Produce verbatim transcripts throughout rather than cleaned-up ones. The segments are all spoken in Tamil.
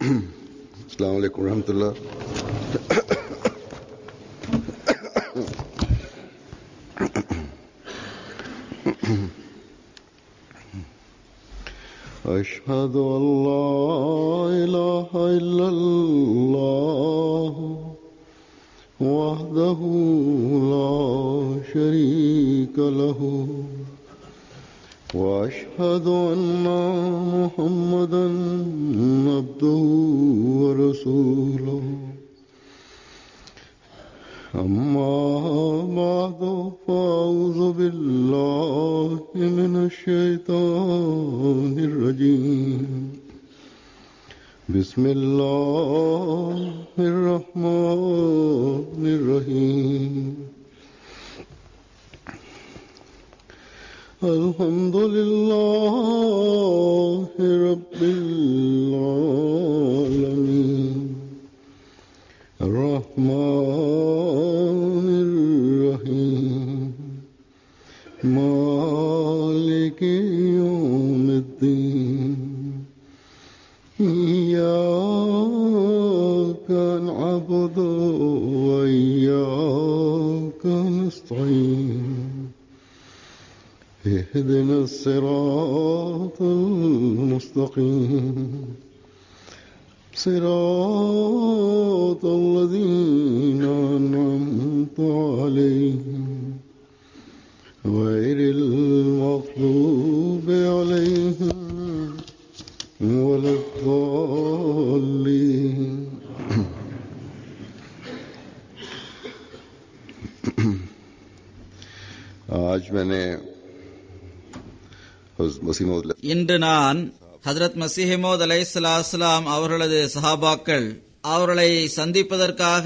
अस्सलाम वालेकुम रहमतुल्लाह। अशहदु अल्ला इलाहा इल्लल्लाह वहदहु ला शरीका लहु وأشهد أن محمدا عبده ورسوله أما بعد فأعوذ بالله من الشيطان الرجيم بسم الله الرحمن الرحيم الحمد لله رب العالمين الرحمن الرحيم مالك يوم الدين إياك نعبد وإياك نستعين اهدنا الصراط المستقيم صراط الذين أنعمت عليهم غير المغضوب عليهم ولا الضالين. आज मैंने இன்று நான் ஹஜ்ரத் மஸீஹ் மவ்ஊத் அலைஹிஸ்ஸலாம் அவர்களது சஹாபாக்கள் அவர்களை சந்திப்பதற்காக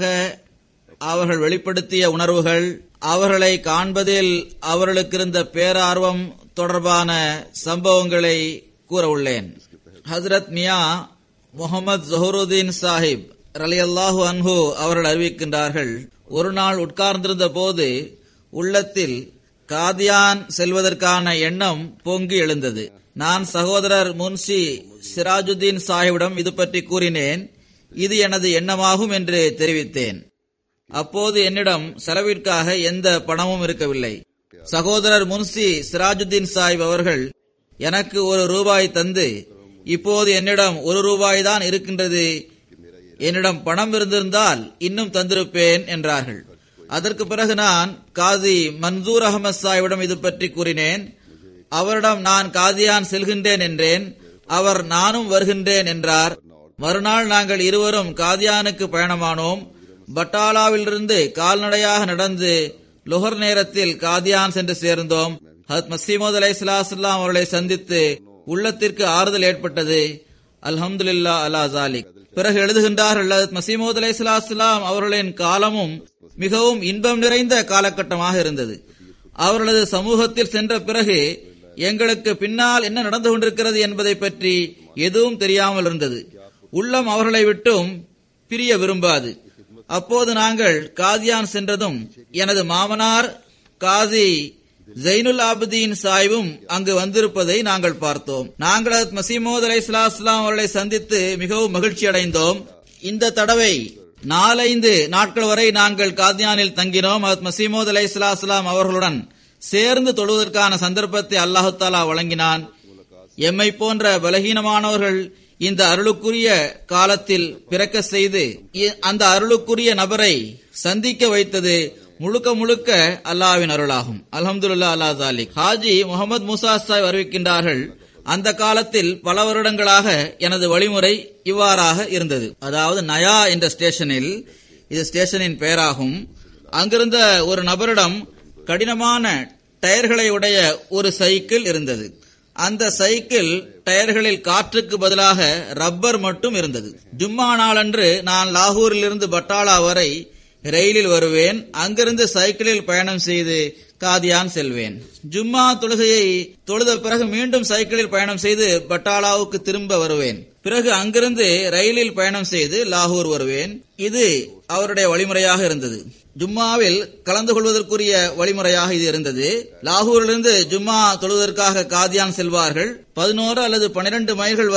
அவர்கள் வெளிப்படுத்திய உணர்வுகள், அவர்களை காண்பதில் அவர்களுக்கு இருந்த பேரார்வம் தொடர்பான சம்பவங்களை கூற உள்ளேன். ஹஜ்ரத் மியா முஹம்மது ஜஹருதீன் சாஹிப் ரலியல்லாஹு அன்ஹு அவர்கள் அறிவிக்கின்றார்கள், ஒரு நாள் உட்கார்ந்திருந்த போது உள்ளத்தில் காதியான் செல்வதற்கான எண்ணம் பொங்கி எழுந்தது. நான் சகோதரர் முன்ஷி சிராஜுதீன் சாஹிபிடம் இது பற்றி கூறினேன். இது எனது எண்ணமாகும் என்று தெரிவித்தேன். அப்போது என்னிடம் செலவிற்காக எந்த பணமும் இருக்கவில்லை. சகோதரர் முன்ஷி சிராஜுதீன் சாஹிப் அவர்கள் எனக்கு ஒரு ரூபாய் தந்து, இப்போது என்னிடம் ஒரு ரூபாய் தான் இருக்கின்றது, என்னிடம் பணம் இருந்திருந்தால் இன்னும் தந்திருப்பேன் என்றார்கள். அதற்கு பிறகு நான் காதி மன்சூர் அகமது சாஹிபிடம் இது பற்றி கூறினேன். அவரிடம் நான் காதியான் செல்கின்றேன் என்றேன். அவர் நானும் வருகின்றேன் என்றார். மறுநாள் நாங்கள் இருவரும் காதியானுக்கு பயணமானோம். பட்டாலாவிலிருந்து கால்நடையாக நடந்து லுஹர் நேரத்தில் காதியான் சென்று சேர்ந்தோம். ஹஜ்ரத் மஸீஹ் மவ்ஊத் அலைஹிஸ்ஸலாம் அவர்களை சந்தித்து உள்ளத்திற்கு ஆறுதல் ஏற்பட்டது. அல்ஹம்துலில்லாஹ் அலா ஸாலிக். பிறகு எழுதுகின்றார்கள், ஹஜ்ரத் மஸீஹ் மவ்ஊத் அலைஹிஸ்ஸலாம் அவர்களின் காலமும் மிகவும் இன்பம் நிறைந்த காலகட்டமாக இருந்தது. அவர்களது சமூகத்தில் சென்ற பிறகு எங்களுக்கு பின்னால் என்ன நடந்து கொண்டிருக்கிறது என்பதை பற்றி எதுவும் தெரியாமல் இருந்தது. உள்ளம் அவர்களை விட்டும் பிரிய விரும்பாது. அப்போது நாங்கள் காதியான் சென்றதும் எனது மாமனார் காதி ஜைனுல் ஆபிதீன் சாஹிபும் அங்கு வந்திருப்பதை நாங்கள் பார்த்தோம். நாங்கள் ஹஜ்ரத் மஸீஹ் மவ்ஊத் அலைஹிஸ்ஸலாம் அவர்களை சந்தித்து மிகவும் மகிழ்ச்சி அடைந்தோம். இந்த தடவை நாலைந்து நாட்கள் வரை நாங்கள் காதியானில் தங்கினோம். ஹஜ்ரத் மஸீஹ் மவ்ஊத் அலைஹிஸ்ஸலாம் அவர்களுடன் சேர்ந்து தொழுவதற்கான சந்தர்ப்பத்தை அல்லாஹ் தஆலா வழங்கினான். எம்மை போன்ற பலகீனமானவர்கள் இந்த அருளுக்குரிய காலத்தில் பிறக்க செய்து அந்த அருளுக்குரிய நபரை சந்திக்க வைத்தது முழுக்க முழுக்க அல்லாஹ்வின் அருளாகும். அல்ஹம்துலில்லாஹ் அலா ஸாலிக். ஹாஜி முகமது மூசா சாஹிப் அறிவிக்கின்றார்கள், அந்த காலத்தில் பல வருடங்களாக எனது வழிமுறை இவ்வாறாக இருந்தது. அதாவது நயா என்ற ஸ்டேஷனில், இது ஸ்டேஷனின் பெயராகும், அங்கிருந்த ஒரு நபரிடம் கடினமான டயர்களை உடைய ஒரு சைக்கிள் இருந்தது. அந்த சைக்கிள் டயர்களில் காற்றுக்கு பதிலாக ரப்பர் மட்டும் இருந்தது. ஜும்மா நாளன்று நான் லாகூரில் இருந்து பட்டாலா வரை ரயிலில் வருவேன். அங்கிருந்து சைக்கிளில் பயணம் செய்து காதியான் செல்வேன். ஜும்மா தொழுகையை தொழுத பிறகு மீண்டும் சைக்கிளில் பயணம் செய்து பட்டாலாவுக்கு திரும்ப வருவேன். பிறகு அங்கிருந்து ரயிலில் பயணம் செய்து லாகூர் வருவேன். இது அவருடைய வழிமுறையாக இருந்தது. ஜும்மாவில் கலந்து கொள்வதற்குரிய வழிமுறையாக இது இருந்தது. லாகூரிலிருந்து ஜும்மா தொழுவதற்காக காதியான் செல்வார்கள். பதினோரு அல்லது பனிரெண்டு மைல்கள் வரை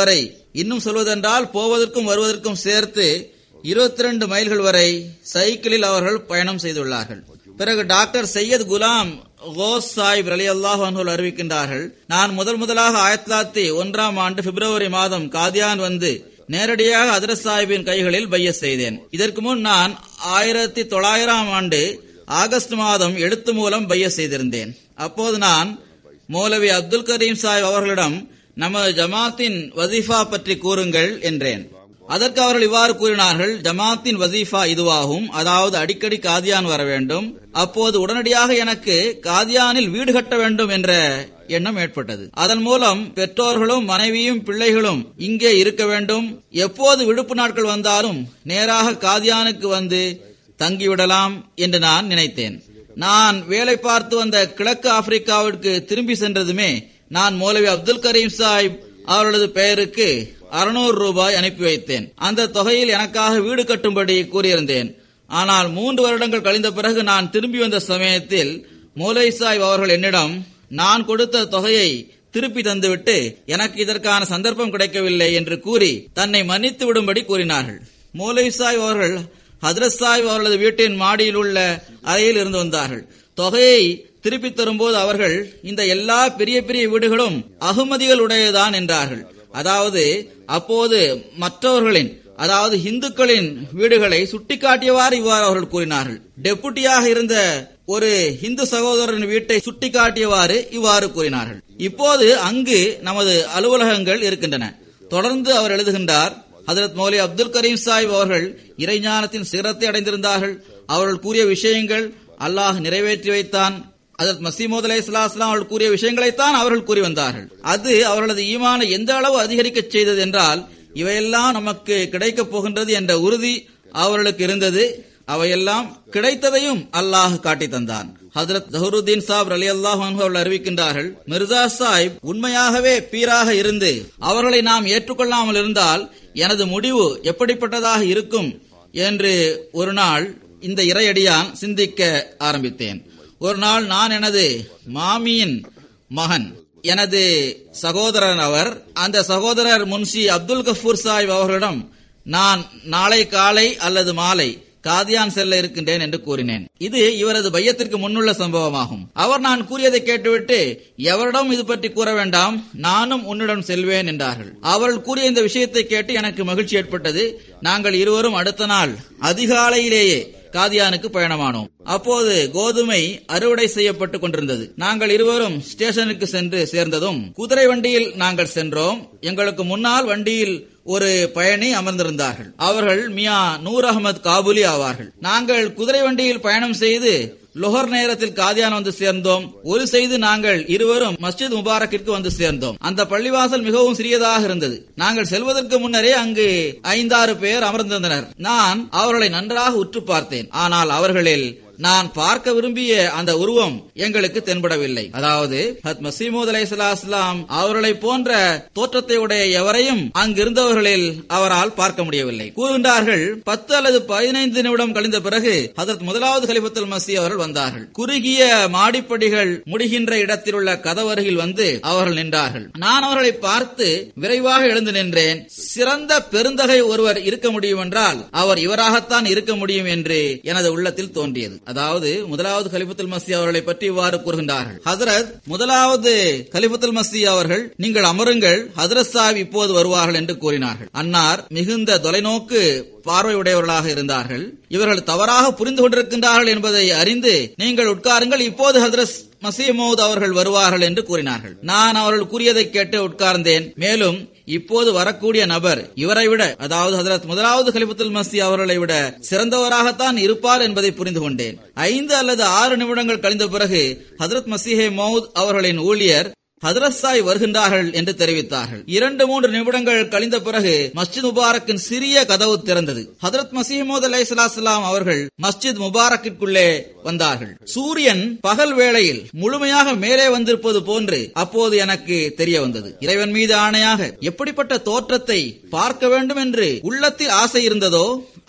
இன்னும் சொல்வதென்றால் போவதற்கும் வருவதற்கும் சேர்த்து இருபத்தி ரெண்டு மைல்கள் வரை சைக்கிளில் அவர்கள் பயணம் செய்துள்ளார்கள். பிறகு டாக்டர் சையத் குலாம் கோஸ் சாஹிப் ரலியல்லாஹு அன்ஹு அறிவிக்கின்றார்கள், நான் முதல் முதலாக ஆயிரத்தி தொள்ளாயிரத்தி ஒன்றாம் ஆண்டு பிப்ரவரி மாதம் காதியான் வந்து நேரடியாக ஹஜ்ரத் சாஹிப்பின் கைகளில் பையத் செய்தேன். இதற்கு முன் நான் ஆயிரத்தி தொள்ளாயிரம் ஆண்டு ஆகஸ்ட் மாதம் எழுத்து மூலம் பையத் செய்திருந்தேன். அப்போது நான் மௌலவி அப்துல் கரீம் சாஹிப் அவர்களிடம் நமது ஜமாத்தின் வசீஃபா பற்றி கூறுங்கள் என்றேன். அதற்கு அவர்கள் இவ்வாறு கூறினார்கள், ஜமாத்தின் வசீஃபா இதுவாகும், அதாவது அடிக்கடி காதியான் வர வேண்டும். அப்போது உடனடியாக எனக்கு காதியானில் வீடு கட்ட வேண்டும் என்ற எண்ணம் ஏற்பட்டது. அதன் மூலம் பெற்றோர்களும் மனைவியும் பிள்ளைகளும் இங்கே இருக்க வேண்டும். எப்போது விடுப்பு நாட்கள் வந்தாலும் நேராக காதியானுக்கு வந்து தங்கிவிடலாம் என்று நான் நினைத்தேன். நான் வேலை பார்த்து வந்த கிழக்கு ஆப்பிரிக்காவிற்கு திரும்பி சென்றதுமே நான் மௌலவி அப்துல் கரீம் சாஹிப் அவர்களது பெயருக்கு அறுநூறு ரூபாய் அனுப்பி வைத்தேன். அந்த தொகையில் எனக்காக வீடு கட்டும்படி கூறியிருந்தேன். ஆனால் மூன்று வருடங்கள் கழிந்த பிறகு நான் திரும்பி வந்த சமயத்தில் மௌலவி சாஹிப் அவர்கள் என்னிடம் நான் கொடுத்த தொகையை திருப்பி தந்துவிட்டு எனக்கு இதற்கான சந்தர்ப்பம் கிடைக்கவில்லை என்று கூறி தன்னை மன்னித்து விடும்படி கூறினார்கள். மௌலவி சாஹிப் அவர்கள் ஹஜ்ரத் சாஹிப் அவர்களது வீட்டின் மாடியில் உள்ள அறையில் இருந்து வந்தார்கள். தொகையை திருப்பி தரும்போது அவர்கள் இந்த எல்லா பெரிய பெரிய வீடுகளும் அகமதிகள் உடையதான் என்றார்கள். அதாவது அப்போது மற்றவர்களின், அதாவது இந்துக்களின் வீடுகளை சுட்டிக்காட்டியவாறு இவ்வாறு அவர்கள் கூறினார்கள். டெபுட்டியாக இருந்த ஒரு இந்து சகோதரரின் வீட்டை சுட்டிக்காட்டியவாறு இவ்வாறு கூறினார்கள். இப்போது அங்கு நமது அலுவலகங்கள் இருக்கின்றன. தொடர்ந்து அவர் எழுதுகின்றார், ஹஜ்ரத் மௌலவி அப்துல் கரீம் சாஹிப் அவர்கள் இறைஞானத்தின் சிகரத்தை அடைந்திருந்தார்கள். அவர்கள் கூறிய விஷயங்கள் அல்லாஹ் நிறைவேற்றி வைத்தான். ஹஜ்ரத் மஸீஹ் மவ்ஊத் அலைஹிஸ்ஸலாம் அவர்கள் கூறிய விஷயங்களைத்தான் அவர்கள் கூறி வந்தார்கள். அது அவர்களது ஈமானை எந்த அளவு அதிகரிக்க செய்தது என்றால், இவையெல்லாம் நமக்கு கிடைக்கப் போகின்றது என்ற உறுதி அவர்களுக்கு இருந்தது. அவையெல்லாம் கிடைத்ததையும் அல்லாஹ் காட்டி தந்தான். ஹஜ்ரத் ஜஹருதீன் சாஹிப் ரலியல்லாஹு அன்ஹு அவர்கள் அறிவிக்கின்றார்கள், மிர்சா சாஹிப் உண்மையாகவே பீராக இருந்து அவர்களை நாம் ஏற்றுக்கொள்ளாமல் இருந்தால் எனது முடிவு எப்படிப்பட்டதாக இருக்கும் என்று ஒரு நாள் இந்த இறையடியான் சிந்திக்க ஆரம்பித்தேன். ஒரு நாள் நான் எனது மாமியின் மகன், எனது சகோதரன் அவர், அந்த சகோதரர் முன்ஷி அப்துல் கஃபூர் சாஹிப் அவர்களிடம் நான் நாளை காலை அல்லது மாலை காதியான் செல்ல இருக்கின்றேன் என்று கூறினேன். இது இவரது பையத்திற்கு முன்னுள்ள சம்பவமாகும். அவர் நான் கூறியதை கேட்டுவிட்டு, எவரிடம் இது பற்றி கூற வேண்டாம், நானும் உன்னிடம் செல்வேன் என்றார்கள். அவர்கள் கூறிய இந்த விஷயத்தை கேட்டு எனக்கு மகிழ்ச்சி ஏற்பட்டது. நாங்கள் இருவரும் அடுத்த நாள் அதிகாலையிலேயே காதியானுக்கு பயணமானோம். அப்போது கோதுமை அறுவடை செய்யப்பட்டுக் கொண்டிருந்தது. நாங்கள் இருவரும் ஸ்டேஷனுக்கு சென்று சேர்ந்ததும் குதிரை வண்டியில் நாங்கள் சென்றோம். எங்களுக்கு முன்னால் வண்டியில் ஒரு பயணி அமர்ந்திருந்தார்கள். அவர்கள் மியா நூர் அகமது காபூலி ஆவார்கள். நாங்கள் குதிரை வண்டியில் பயணம் செய்து லொஹர் நேரத்தில் காதியான் வந்து சேர்ந்தோம். ஒரு செய்து நாங்கள் இருவரும் மஸ்ஜித் முபாரக்கிற்கு வந்து சேர்ந்தோம். அந்த பள்ளிவாசல் மிகவும் சிறியதாக இருந்தது. நாங்கள் செல்வதற்கு முன்னரே அங்கு ஐந்தாறு பேர் அமர்ந்திருந்தனர். நான் அவர்களை நன்றாக உற்று பார்த்தேன். ஆனால் அவர்களில் நான் பார்க்க விரும்பிய அந்த உருவம் எங்களுக்கு தென்படவில்லை. அதாவது ஹஜ்ரத் மஸீஹ் மவ்ஊத் அலைஹிஸ்ஸலாம் அவர்களை போன்ற தோற்றத்தை உடைய எவரையும் அங்கிருந்தவர்களில் அவரால் பார்க்க முடியவில்லை. கூறுகின்றார்கள், பத்து அல்லது பதினைந்து நிமிடம் கழிந்த பிறகு ஹஜ்ரத் முதலாவது கலிஃபத்துல் மஸீஹ் அவர்கள் வந்தார்கள். குறுகிய மாடிப்படிகள் முடிகின்ற இடத்தில் உள்ள கதவருகில் வந்து அவர்கள் நின்றார்கள். நான் அவர்களை பார்த்து விரைவாக எழுந்து நின்றேன். சிறந்த பெருந்தகை ஒருவர் இருக்க முடியும் என்றால் அவர் இவராகத்தான் இருக்க முடியும் என்று எனது உள்ளத்தில் தோன்றியது. அதாவது முதலாவது கலிஃபத்துல் மஸீஹ் அவர்களை பற்றி இவ்வாறு கூறுகின்றார்கள், ஹஜ்ரத் முதலாவது கலிஃபத்துல் மஸீஹ் அவர்கள், நீங்கள் அமருங்கள், ஹஜ்ரத் சாஹிப் இப்போது வருவார்கள் என்று கூறினார்கள். அன்னார் மிகுந்த தொலைநோக்கு பார்வையுடையவர்களாக இருந்தார்கள். இவர்கள் தவறாக புரிந்து கொண்டிருக்கின்றார்கள் என்பதை அறிந்து, நீங்கள் உட்காருங்கள், இப்போது ஹஜ்ரத் மஸீஹ் மவ்ஊத் அவர்கள் வருவார்கள் என்று கூறினார்கள். நான் அவர்கள் கூறியதை கேட்டு உட்கார்ந்தேன். மேலும் இப்போது வரக்கூடிய நபர் இவரை விட, அதாவது ஹஜ்ரத் முதலாவது கலிஃபத்துல் மஸீஹ் அவர்களை விட சிறந்தவராகத்தான் இருப்பார் என்பதை புரிந்து கொண்டேன். ஐந்து அல்லது ஆறு நிமிடங்கள் கழிந்த பிறகு ஹஜ்ரத் மஸீஹ் மவ்ஊத் அவர்களின் ஊழியர் ஹஜ்ரத் சாஹிப் வருகின்றார்கள் என்று தெரிவித்தார்கள். இரண்டு மூன்று நிமிடங்கள் கழிந்த பிறகு மஸ்ஜித் முபாரக்கின் சிறிய கதவு திறந்தது. ஹஜ்ரத் மஸீஹ் மவ்ஊத் அலைஹிஸ்ஸலாம் அவர்கள் மஸ்ஜித் முபாரக்கிற்குள்ளே வந்தார்கள். சூரியன் பகல் வேளையில் முழுமையாக மேலே வந்திருப்பது போன்று அப்போது எனக்கு தெரிய வந்தது. இறைவன் மீது ஆணையாக எப்படிப்பட்ட தோற்றத்தை பார்க்க வேண்டும் என்று உள்ளத்தில் ஆசை இருந்ததோ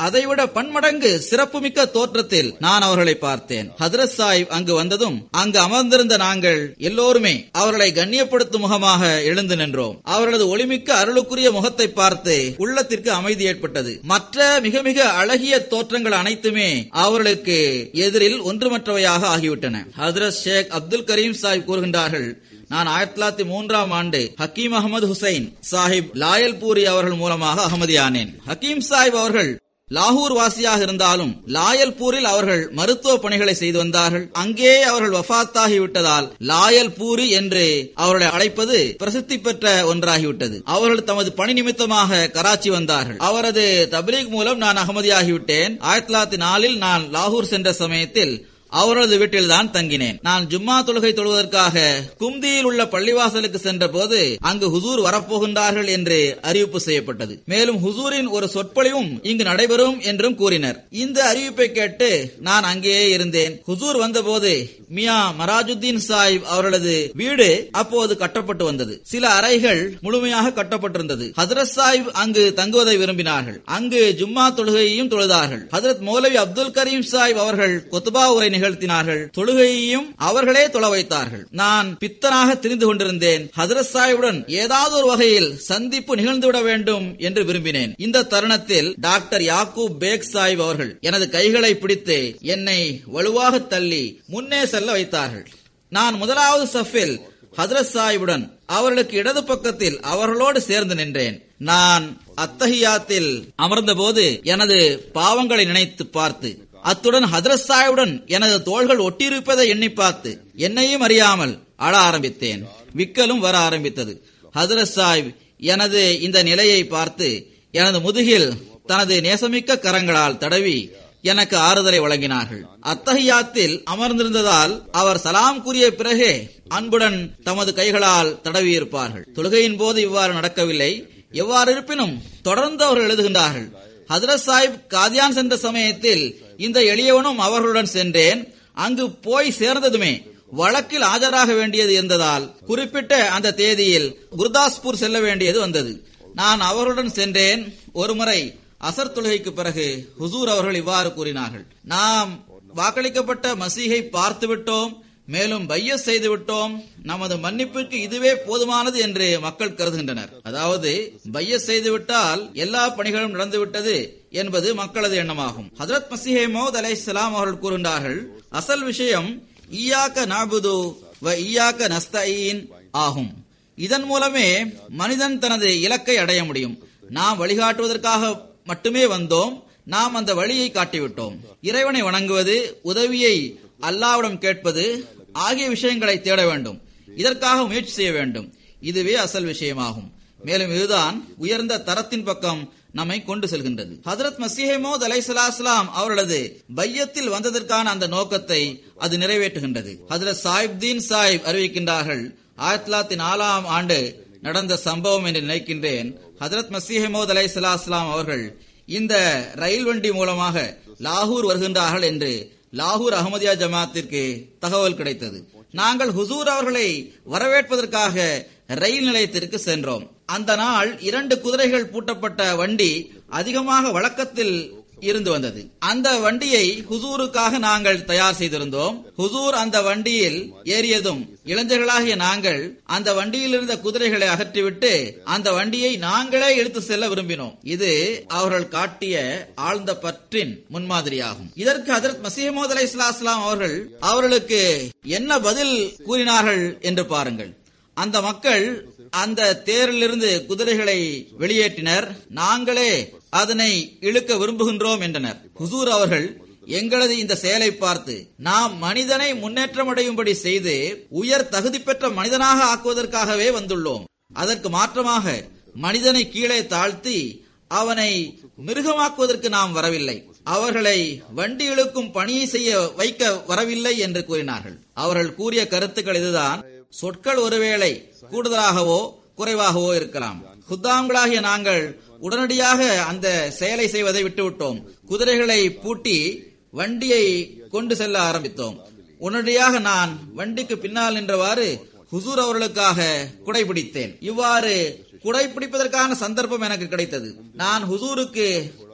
அதைவிட பன்மடங்கு சிறப்புமிக்க தோற்றத்தில் நான் அவர்களை பார்த்தேன். ஹதரத் சாஹிப் அங்கு வந்ததும் அங்கு அமர்ந்திருந்த நாங்கள் எல்லோருமே அவர்களை கண்ணியப்படுத்தும் முகமாக எழுந்து நின்றோம். அவர்களது ஒளிமிக்க அருளுக்குரிய முகத்தை பார்த்து உள்ளத்திற்கு அமைதி ஏற்பட்டது. மற்ற மிக மிக அழகிய தோற்றங்கள் அனைத்துமே அவர்களுக்கு எதிரில் ஒன்றுமற்றவையாக ஆகிவிட்டன. ஹதரத் ஷேக் அப்துல் கரீம் சாஹிப் கூறுகின்றார்கள், நான் ஆயிரத்தி தொள்ளாயிரத்தி மூன்றாம் ஆண்டு ஹக்கீம் அகமது ஹுசைன் சாஹிப் லாயல்பூரி அவர்கள் மூலமாக அகமதியானேன். ஹக்கீம் சாஹிப் அவர்கள் லாகூர் வாசியாக இருந்தாலும் லாயல்பூரில் அவர்கள் மருத்துவ பணிகளை செய்து வந்தார்கள். அங்கே அவர்கள் வஃபாத்தாகிவிட்டதால் லாயல்பூரி என்று அவர்களை அழைப்பது பிரசித்தி பெற்ற ஒன்றாகிவிட்டது. அவர்கள் தமது பணி நிமித்தமாக கராச்சி வந்தார்கள். அவரது தப்லீக் மூலம் நான் அகமதியாகிவிட்டேன். ஆயிரத்தி தொள்ளாயிரத்தி நாலில் நான் லாகூர் சென்ற சமயத்தில் அவரது வீட்டில் தான் தங்கினேன். நான் ஜும்மா தொழுகை தொழுவதற்காக கும்தியில் உள்ள பள்ளிவாசலுக்கு சென்ற போது அங்கு ஹுசூர் வரப்போகின்றார்கள் என்று அறிவிப்பு செய்யப்பட்டது. மேலும் ஹுசூரின் ஒரு சொற்பொழிவும் இங்கு நடைபெறும் என்றும் கூறினர். இந்த அறிவிப்பை கேட்டு நான் அங்கேயே இருந்தேன். ஹுசூர் வந்தபோது மியா மராஜுத்தீன் சாஹிப் அவர்களது வீடு அப்போது கட்டப்பட்டு வந்தது. சில அறைகள் முழுமையாக கட்டப்பட்டிருந்தது. ஹதரத் சாஹிப் அங்கு தங்குவதை விரும்பினார்கள். அங்கு ஜும்மா தொழுகையையும் தொழுதார்கள். ஹதரத் மௌலவி அப்துல் கரீம் சாஹிப் அவர்கள் கொத்துபா உரை நிகழ்த்தினார்கள். தொழுகையையும் அவர்களே தொழ வைத்தார்கள். நான் பித்தனாக திரிந்து கொண்டிருந்தேன். ஹதரத் சாஹிபுடன் ஏதாவது ஒரு வகையில் சந்திப்பு நிகழ்ந்துவிட வேண்டும் என்று விரும்பினேன். இந்த தருணத்தில் டாக்டர் யாக்கூப் பேக் சாஹிப் அவர்கள் எனது கைகளை பிடித்து என்னை வலுவாக தள்ளி முன்னே செல்ல வைத்தார்கள். நான் முதலாவது சஃபில் ஹதரத் சாஹிபுடன் அவர்களுக்கு இடது பக்கத்தில் அவர்களோடு சேர்ந்து நின்றேன். நான் அத்தஹியாத்தில் அமர்ந்த போது எனது பாவங்களை நினைத்து பார்த்து, அத்துடன் ஹதரத் சாஹிபுடன் எனது தோள்கள் ஒட்டியிருப்பதை எண்ணி பார்த்து என்னையும் அறியாமல் அழ ஆரம்பித்தேன். விக்கலும் வர ஆரம்பித்தது. ஹதரத் சாஹிப் எனது இந்த நிலையை பார்த்து எனது முதுகில் தனது நேசமிக்க கரங்களால் தடவி எனக்கு ஆறுதலை வழங்கினார்கள். அத்தஹியாத்தில் அமர்ந்திருந்ததால் அவர் சலாம் கூறிய பிறகே அன்புடன் தமது கைகளால் தடவியிருப்பார்கள். தொழுகையின் போது இவ்வாறு நடக்கவில்லை. எவ்வாறு இருப்பினும் தொடர்ந்து அவர்கள் எழுதுகின்றார்கள், ஹதரத் சாஹிப் காதியான் சென்ற சமயத்தில் இந்த எளியவனும் அவர்களுடன் சென்றேன். அங்கு போய் சேர்ந்ததுமே வழக்கில் ஆஜராக வேண்டியது இருந்ததால் குறிப்பிட்ட அந்த தேதியில் குர்தாஸ்பூர் செல்ல வேண்டியது வந்தது. நான் அவர்களுடன் சென்றேன். ஒருமுறை அசர் தொழுகைக்கு பிறகு ஹுசூர் அவர்கள் இவ்வாறு கூறினார்கள், நாம் வாக்களிக்கப்பட்ட மசீகை பார்த்து விட்டோம், மேலும் பையஸ் செய்து விட்டோம். நமது மன்னிப்புக்கு இதுவே போதுமானது என்று மக்கள் கருதுகின்றனர். அதாவது பையஸ் செய்துவிட்டால் எல்லா பணிகளும் நடந்துவிட்டது என்பது மக்களது எண்ணமாகும். ஹஜ்ரத் மஸீஹ் மவ்ஊத் அலைஹிஸ்ஸலாம் அவர்கள் கூறுகின்றார்கள், அசல் விஷயம் ஈயாக்க நஅபுது வ ஈயாக்க நஸ்தஈன் ஆகும். இதன் மூலமே மனிதன் தனது இலக்கை அடைய முடியும். நாம் வழிகாட்டுவதற்காக மட்டுமே வந்தோம். நாம் அந்த வழியை காட்டிவிட்டோம். இறைவனை வணங்குவது, உதவியை அல்லாஹ்விடம் கேட்பது ஆகிய விஷயங்களை தேட வேண்டும். இதற்காக முயற்சி செய்ய வேண்டும். இதுவே அசல் விஷயமாகும். மேலும் இதுதான் உயர்ந்த தரத்தின் பக்கம் நம்மை கொண்டு செல்கின்றது. ஹஜ்ரத் மஸீஹ் மவ்ஊத் அலைஹிஸ்ஸலாம் அவர்களது பையத்தில் வந்ததற்கான அந்த நோக்கத்தை அது நிறைவேற்றுகின்றது. ஹஜ்ரத் சாஹிப்தீன் சாஹிப் அறிவிக்கின்றார்கள், ஆயிரத்தி தொள்ளாயிரத்தி நாலாம் ஆண்டு நடந்த சம்பவம் என்று நினைக்கின்றேன். ஹஜ்ரத் மஸீஹ் மவ்ஊத் அலைஹிஸ்ஸலாம் அவர்கள் இந்த ரயில் வண்டி மூலமாக லாகூர் வருகின்றார்கள் என்று லாகூர் அஹமதியா ஜமாத்திற்கு தகவல் கிடைத்தது. நாங்கள் ஹுசூர் அவர்களை வரவேற்பதற்காக ரயில் நிலையத்திற்கு சென்றோம். அந்த நாள் இரண்டு குதிரைகள் பூட்டப்பட்ட வண்டி அதிகமாக வழக்கத்தில் இருந்து வந்தது. அந்த வண்டியை ஹுசூருக்காக நாங்கள் தயார் செய்திருந்தோம். ஹுசூர் அந்த வண்டியில் ஏறியதும் இளைஞர்களாகிய நாங்கள் அந்த வண்டியில் இருந்த குதிரைகளை அகற்றிவிட்டு அந்த வண்டியை நாங்களே எடுத்து செல்ல விரும்பினோம். இது அவர்கள் காட்டிய ஆழ்ந்த பற்றின் முன்மாதிரியாகும். இதற்கு ஹஜ்ரத் மஸீஹ் மவ்ஊத் அலைஹிஸ்ஸலாம் அவர்கள் அவர்களுக்கு என்ன பதில் கூறினார்கள் என்று பாருங்கள். அந்த மக்கள் அந்த தேரிலிருந்து குதிரைகளை வெளியேற்றினர். நாங்களே அதனை இழுக்க விரும்புகின்றோம் என்றனர். ஹுசூர் அவர்கள் எங்களது இந்த செயலை பார்த்து, நாம் மனிதனை முன்னேற்றமடையும்படி செய்து உயர் தகுதி பெற்ற மனிதனாக ஆக்குவதற்காகவே வந்துள்ளோம். அதற்கு மாற்றமாக மனிதனை கீழே தாழ்த்தி அவனை மிருகமாக்குவதற்கு நாம் வரவில்லை. அவர்களை வண்டி இழுக்கும் பணியை செய்ய வைக்க வரவில்லை என்று கூறினார்கள். அவர்கள் கூறிய கருத்துக்கள் இதுதான். சொற்கள் ஒருவேளை கூடுதலாகவோ குறைவாகவோ இருக்கலாம். குத்தாம்களாகிய நாங்கள் உடனடியாக அந்த செயலை செய்வதை விட்டுவிட்டோம். குதிரைகளை பூட்டி வண்டியை கொண்டு செல்ல ஆரம்பித்தோம். உடனடியாக நான் வண்டிக்கு பின்னால் நின்றவாறு ஹுசூர் அவர்களுக்காக குடைபிடித்தேன். இவ்வாறு குடைபிடிப்பதற்கான சந்தர்ப்பம் எனக்கு கிடைத்தது. நான் ஹுசூருக்கு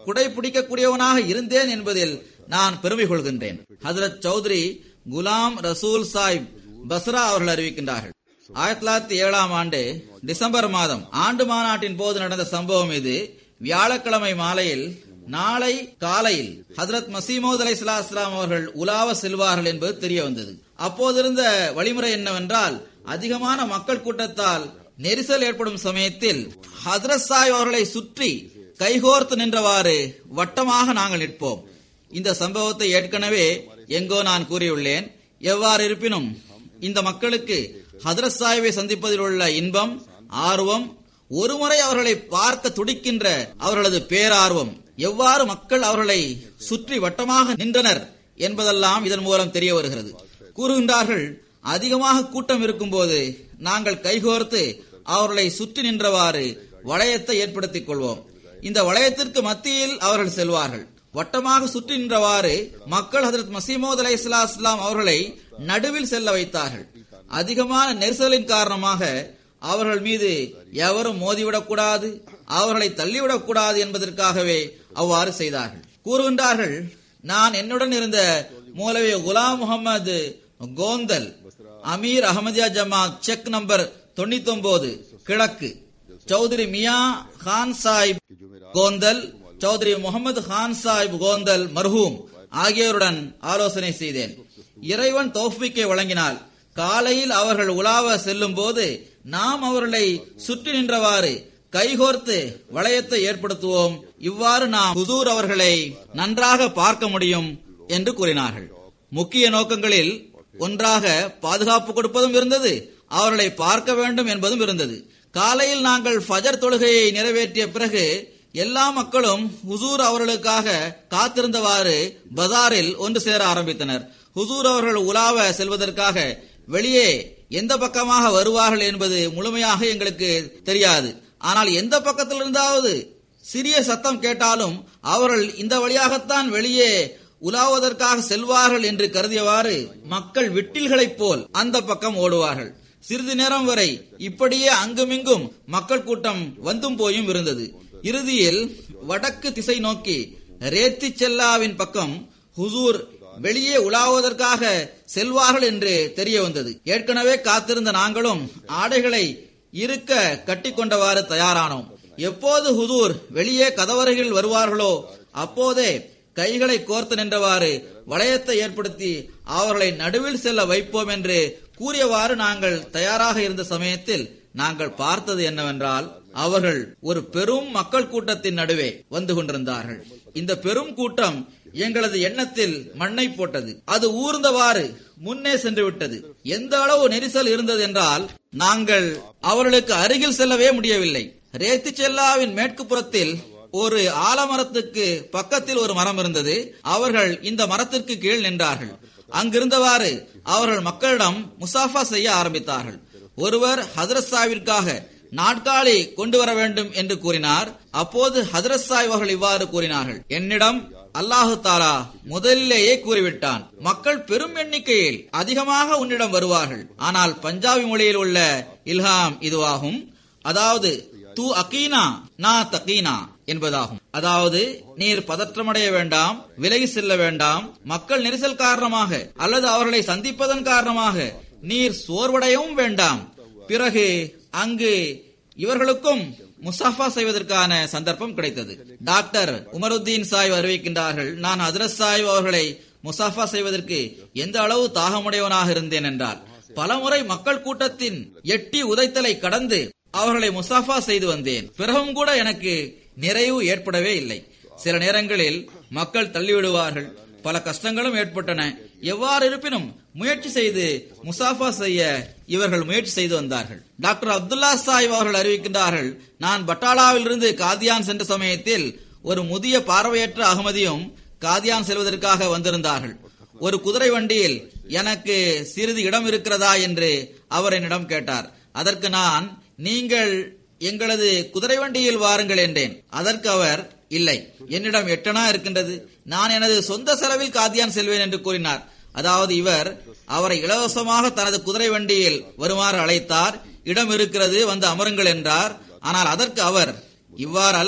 குடை பிடிக்கக்கூடியவனாக இருந்தேன் என்பதில் நான் பெருமை கொள்கின்றேன். ஹஜ்ரத் சௌத்ரி குலாம் ரசூல் சாஹிப் பஸ்ரா அவர்கள் அறிவிக்கின்றார்கள், ஆயிரத்தி தொள்ளாயிரத்தி ஏழாம் ஆண்டு டிசம்பர் மாதம் ஆண்டு மாநாட்டின் போது நடந்த சம்பவம் இது. வியாழக்கிழமை மாலையில் நாளை காலையில் ஹஜ்ரத் மசீமௌத் அலைஹிஸ்ஸலாம் அவர்கள் உலாவ செல்வார்கள் என்பது தெரிய வந்தது. அப்போதிருந்த வழிமுறை என்னவென்றால், அதிகமான மக்கள் கூட்டத்தால் நெரிசல் ஏற்படும் சமயத்தில் ஹஜ்ரத் சாஹிப் அவர்களை சுற்றி கைகோர்த்து நின்றவாறு வட்டமாக நாங்கள் நிற்போம். இந்த சம்பவத்தை ஏற்கனவே எங்கோ நான் கூறியுள்ளேன். எவ்வாறு இருப்பினும் இந்த மக்களுக்கு ஹஜ்ரத் சாஹிபை சந்திப்பதில் உள்ள இன்பம், ஆர்வம், ஒருமுறை அவர்களை பார்க்க துடிக்கின்ற அவர்களது பேரார்வம், எவ்வாறு மக்கள் அவர்களை சுற்றி வட்டமாக நின்றனர் என்பதெல்லாம் இதன் மூலம் தெரிய வருகிறது. கூறுகின்றார்கள், அதிகமாக கூட்டம் இருக்கும் போது நாங்கள் கைகோர்த்து அவர்களை சுற்றி நின்றவாறு வளையத்தை ஏற்படுத்திக் கொள்வோம். இந்த வளையத்திற்கு மத்தியில் அவர்கள் செல்வார்கள். வட்டமாக சுற்றி நின்றவாறு மக்கள் ஹஜ்ரத் மசீமௌத் அலைஹிஸ்ஸலாம் அவர்களை நடுவில் செல்ல வைத்தார்கள். அதிகமான நெரிசலின் காரணமாக அவர்கள் மீது எவரும் மோதிவிடக்கூடாது, அவர்களை தள்ளிவிடக்கூடாது என்பதற்காகவே அவ்வாறு செய்தார்கள். கூறுகின்றார்கள், நான் என்னுடன் இருந்த மௌலவி குலாம் முகமது கோந்தல், அமீர் அஹமதியா ஜமாத், செக் நம்பர் தொண்ணூத்தி ஒன்பது கிழக்கு, சௌத்ரி மியா கான் சாஹிப் கோந்தல், சௌத்ரி முகமது கான் சாஹிப் கோந்தல் மர்ஹூம் ஆகியோருடன் ஆலோசனை செய்தேன். இறைவன் தௌஃபீக்கை வழங்கினால் காலையில் அவர்கள் உலாவ செல்லும் போது நாம் அவர்களை சுற்றி நின்றவாறு கைகோர்த்து வளையத்தை ஏற்படுத்துவோம். இவ்வாறு நாம் ஹுசூர் அவர்களை நன்றாக பார்க்க முடியும் என்று கூறினார்கள். முக்கிய நோக்கங்களில் ஒன்றாக பாதுகாப்பு கொடுப்பதும் இருந்தது, அவர்களை பார்க்க வேண்டும் என்பதும் இருந்தது. காலையில் நாங்கள் ஃபஜர் தொழுகையை நிறைவேற்றிய பிறகு எல்லா மக்களும் ஹுசூர் அவர்களுக்காக காத்திருந்தவாறு பஜாரில் ஒன்று சேர ஆரம்பித்தனர். ஹுசூர் அவர்கள் உலாவ செல்வதற்காக வெளியே எந்த பக்கமாக வருவார்கள் என்பது முழுமையாக எங்களுக்கு தெரியாது. ஆனால் எந்த பக்கத்தில் இருந்தாவது சிறிய சத்தம் கேட்டாலும் அவர்கள் இந்த வழியாகத்தான் வெளியே உலாவதற்காக செல்வார்கள் என்று கருதியவாறு மக்கள் விட்டில்களைப் போல் அந்த பக்கம் ஓடுவார்கள். சிறிது நேரம் வரை இப்படியே அங்குமிங்கும் மக்கள் கூட்டம் வந்தும் போயும் இருந்தது. இறுதியில் வடக்கு திசை நோக்கி ரேத்தி செல்லாவின் பக்கம் ஹுசூர் வெளியே உலாவுவதற்காக செல்வார்கள் என்று தெரிய வந்தது. ஏற்கனவே காத்திருந்த நாங்களும் ஆடைகளை இருக்க கட்டிக்கொண்டவாறு தயாரானோம். எப்போது ஹுசூர் வெளியே கதவறையில் வருவார்களோ அப்போதே கைகளை கோர்த்து நின்றவாறு வளையத்தை ஏற்படுத்தி அவர்களை நடுவில் செல்ல வைப்போம் என்று கூறியவாறு நாங்கள் தயாராக இருந்த சமயத்தில் நாங்கள் பார்த்தது என்னவென்றால், அவர்கள் ஒரு பெரும் மக்கள் கூட்டத்தின் நடுவே வந்து கொண்டிருந்தார்கள். இந்த பெரும் கூட்டம் எங்களது எண்ணத்தில் மண்ணை போட்டது. அது ஊர்ந்தவாறு முன்னே சென்று விட்டது. எந்த அளவு நெரிசல் இருந்தது என்றால் நாங்கள் அவர்களுக்கு அருகில் செல்லவே முடியவில்லை. ரேத்தி செல்லாவின் மேற்கு புறத்தில் ஒரு ஆலமரத்துக்கு பக்கத்தில் ஒரு மரம் இருந்தது. அவர்கள் இந்த மரத்திற்கு கீழ் நின்றார்கள். அங்கிருந்தவாறு அவர்கள் மக்களிடம் முசாஃபா செய்ய ஆரம்பித்தார்கள். ஒருவர் ஹஜ்ரத் சாஹிபிற்காக நாட்காலி கொண்டு வர வேண்டும் என்று கூறினார். அப்போது ஹஜ்ரத் சாஹிப் அவர்கள் இவ்வாறு கூறினார்கள், என்னிடம் அல்லாஹு தாலா முதலிலேயே கூறிவிட்டான், மக்கள் பெரும் எண்ணிக்கையில் அதிகமாக உன்னிடம் வருவார்கள். ஆனால் பஞ்சாபி மொழியில் உள்ள இல்ஹாம் இதுவாகும். அதாவது தூ அகீனா நா தகீனா என்பதாகும். அதாவது நீர் பதற்றமடைய வேண்டாம், விலகி செல்ல வேண்டாம். மக்கள் நெரிசல் காரணமாக அல்லது அவர்களை சந்திப்பதன் காரணமாக நீர் சோர்வடையவும் வேண்டாம். பிறகு அங்கு இவர்களுக்கும் முசாஃபா செய்வதற்கான சந்தர்ப்பம் கிடைத்தது. டாக்டர் உமருத்தீன் சாஹிப் அறிவிக்கின்றார்கள், நான் ஹஜ்ரத் சாஹிப் அவர்களை முசாஃபா செய்வதற்கு எந்த அளவு தாகமுடையவனாக இருந்தேன் என்றால், பலமுறை மக்கள் கூட்டத்தின் எட்டி உதைத்தலை கடந்து அவர்களை முசாஃபா செய்து வந்தேன். பிறகும் கூட எனக்கு நிறைவு ஏற்படவே இல்லை. சில நேரங்களில் மக்கள் தள்ளிவிடுவார்கள். பல கஷ்டங்களும் ஏற்பட்டன. எவ்வாறு இருப்பினும் முயற்சி செய்து முசாஃபா செய்ய இவர்கள் முயற்சி செய்து வந்தார்கள். டாக்டர் அப்துல்லா சாஹிப் அவர்கள் அறிவிக்கின்றார்கள், நான் பட்டாளாவில் இருந்து காதியான் சென்ற சமயத்தில் ஒரு முதிய பார்வையற்ற அகமதியும் காதியான் செல்வதற்காக வந்திருந்தார்கள். ஒரு குதிரை வண்டியில் எனக்கு சிறிது இடம் இருக்கிறதா என்று அவர் என்னிடம் கேட்டார். அதற்கு நான், நீங்கள் எங்களது குதிரை வண்டியில் வாருங்கள் என்றேன். அதற்கு அவர், இல்லை, என்னிடம் எட்டனா இருக்கின்றது, நான் எனது சொந்த செலவில் காதியான் செல்வேன் என்று கூறினார். அதாவது இவர் அவரை இலவசமாக தனது குதிரை வண்டியில் வருமாறு அழைத்தார். இடம் இருக்கிறது, வந்து அமருங்கள் என்றார். ஆனால் அதற்கு அவர், இவ்வாறு அல்ல,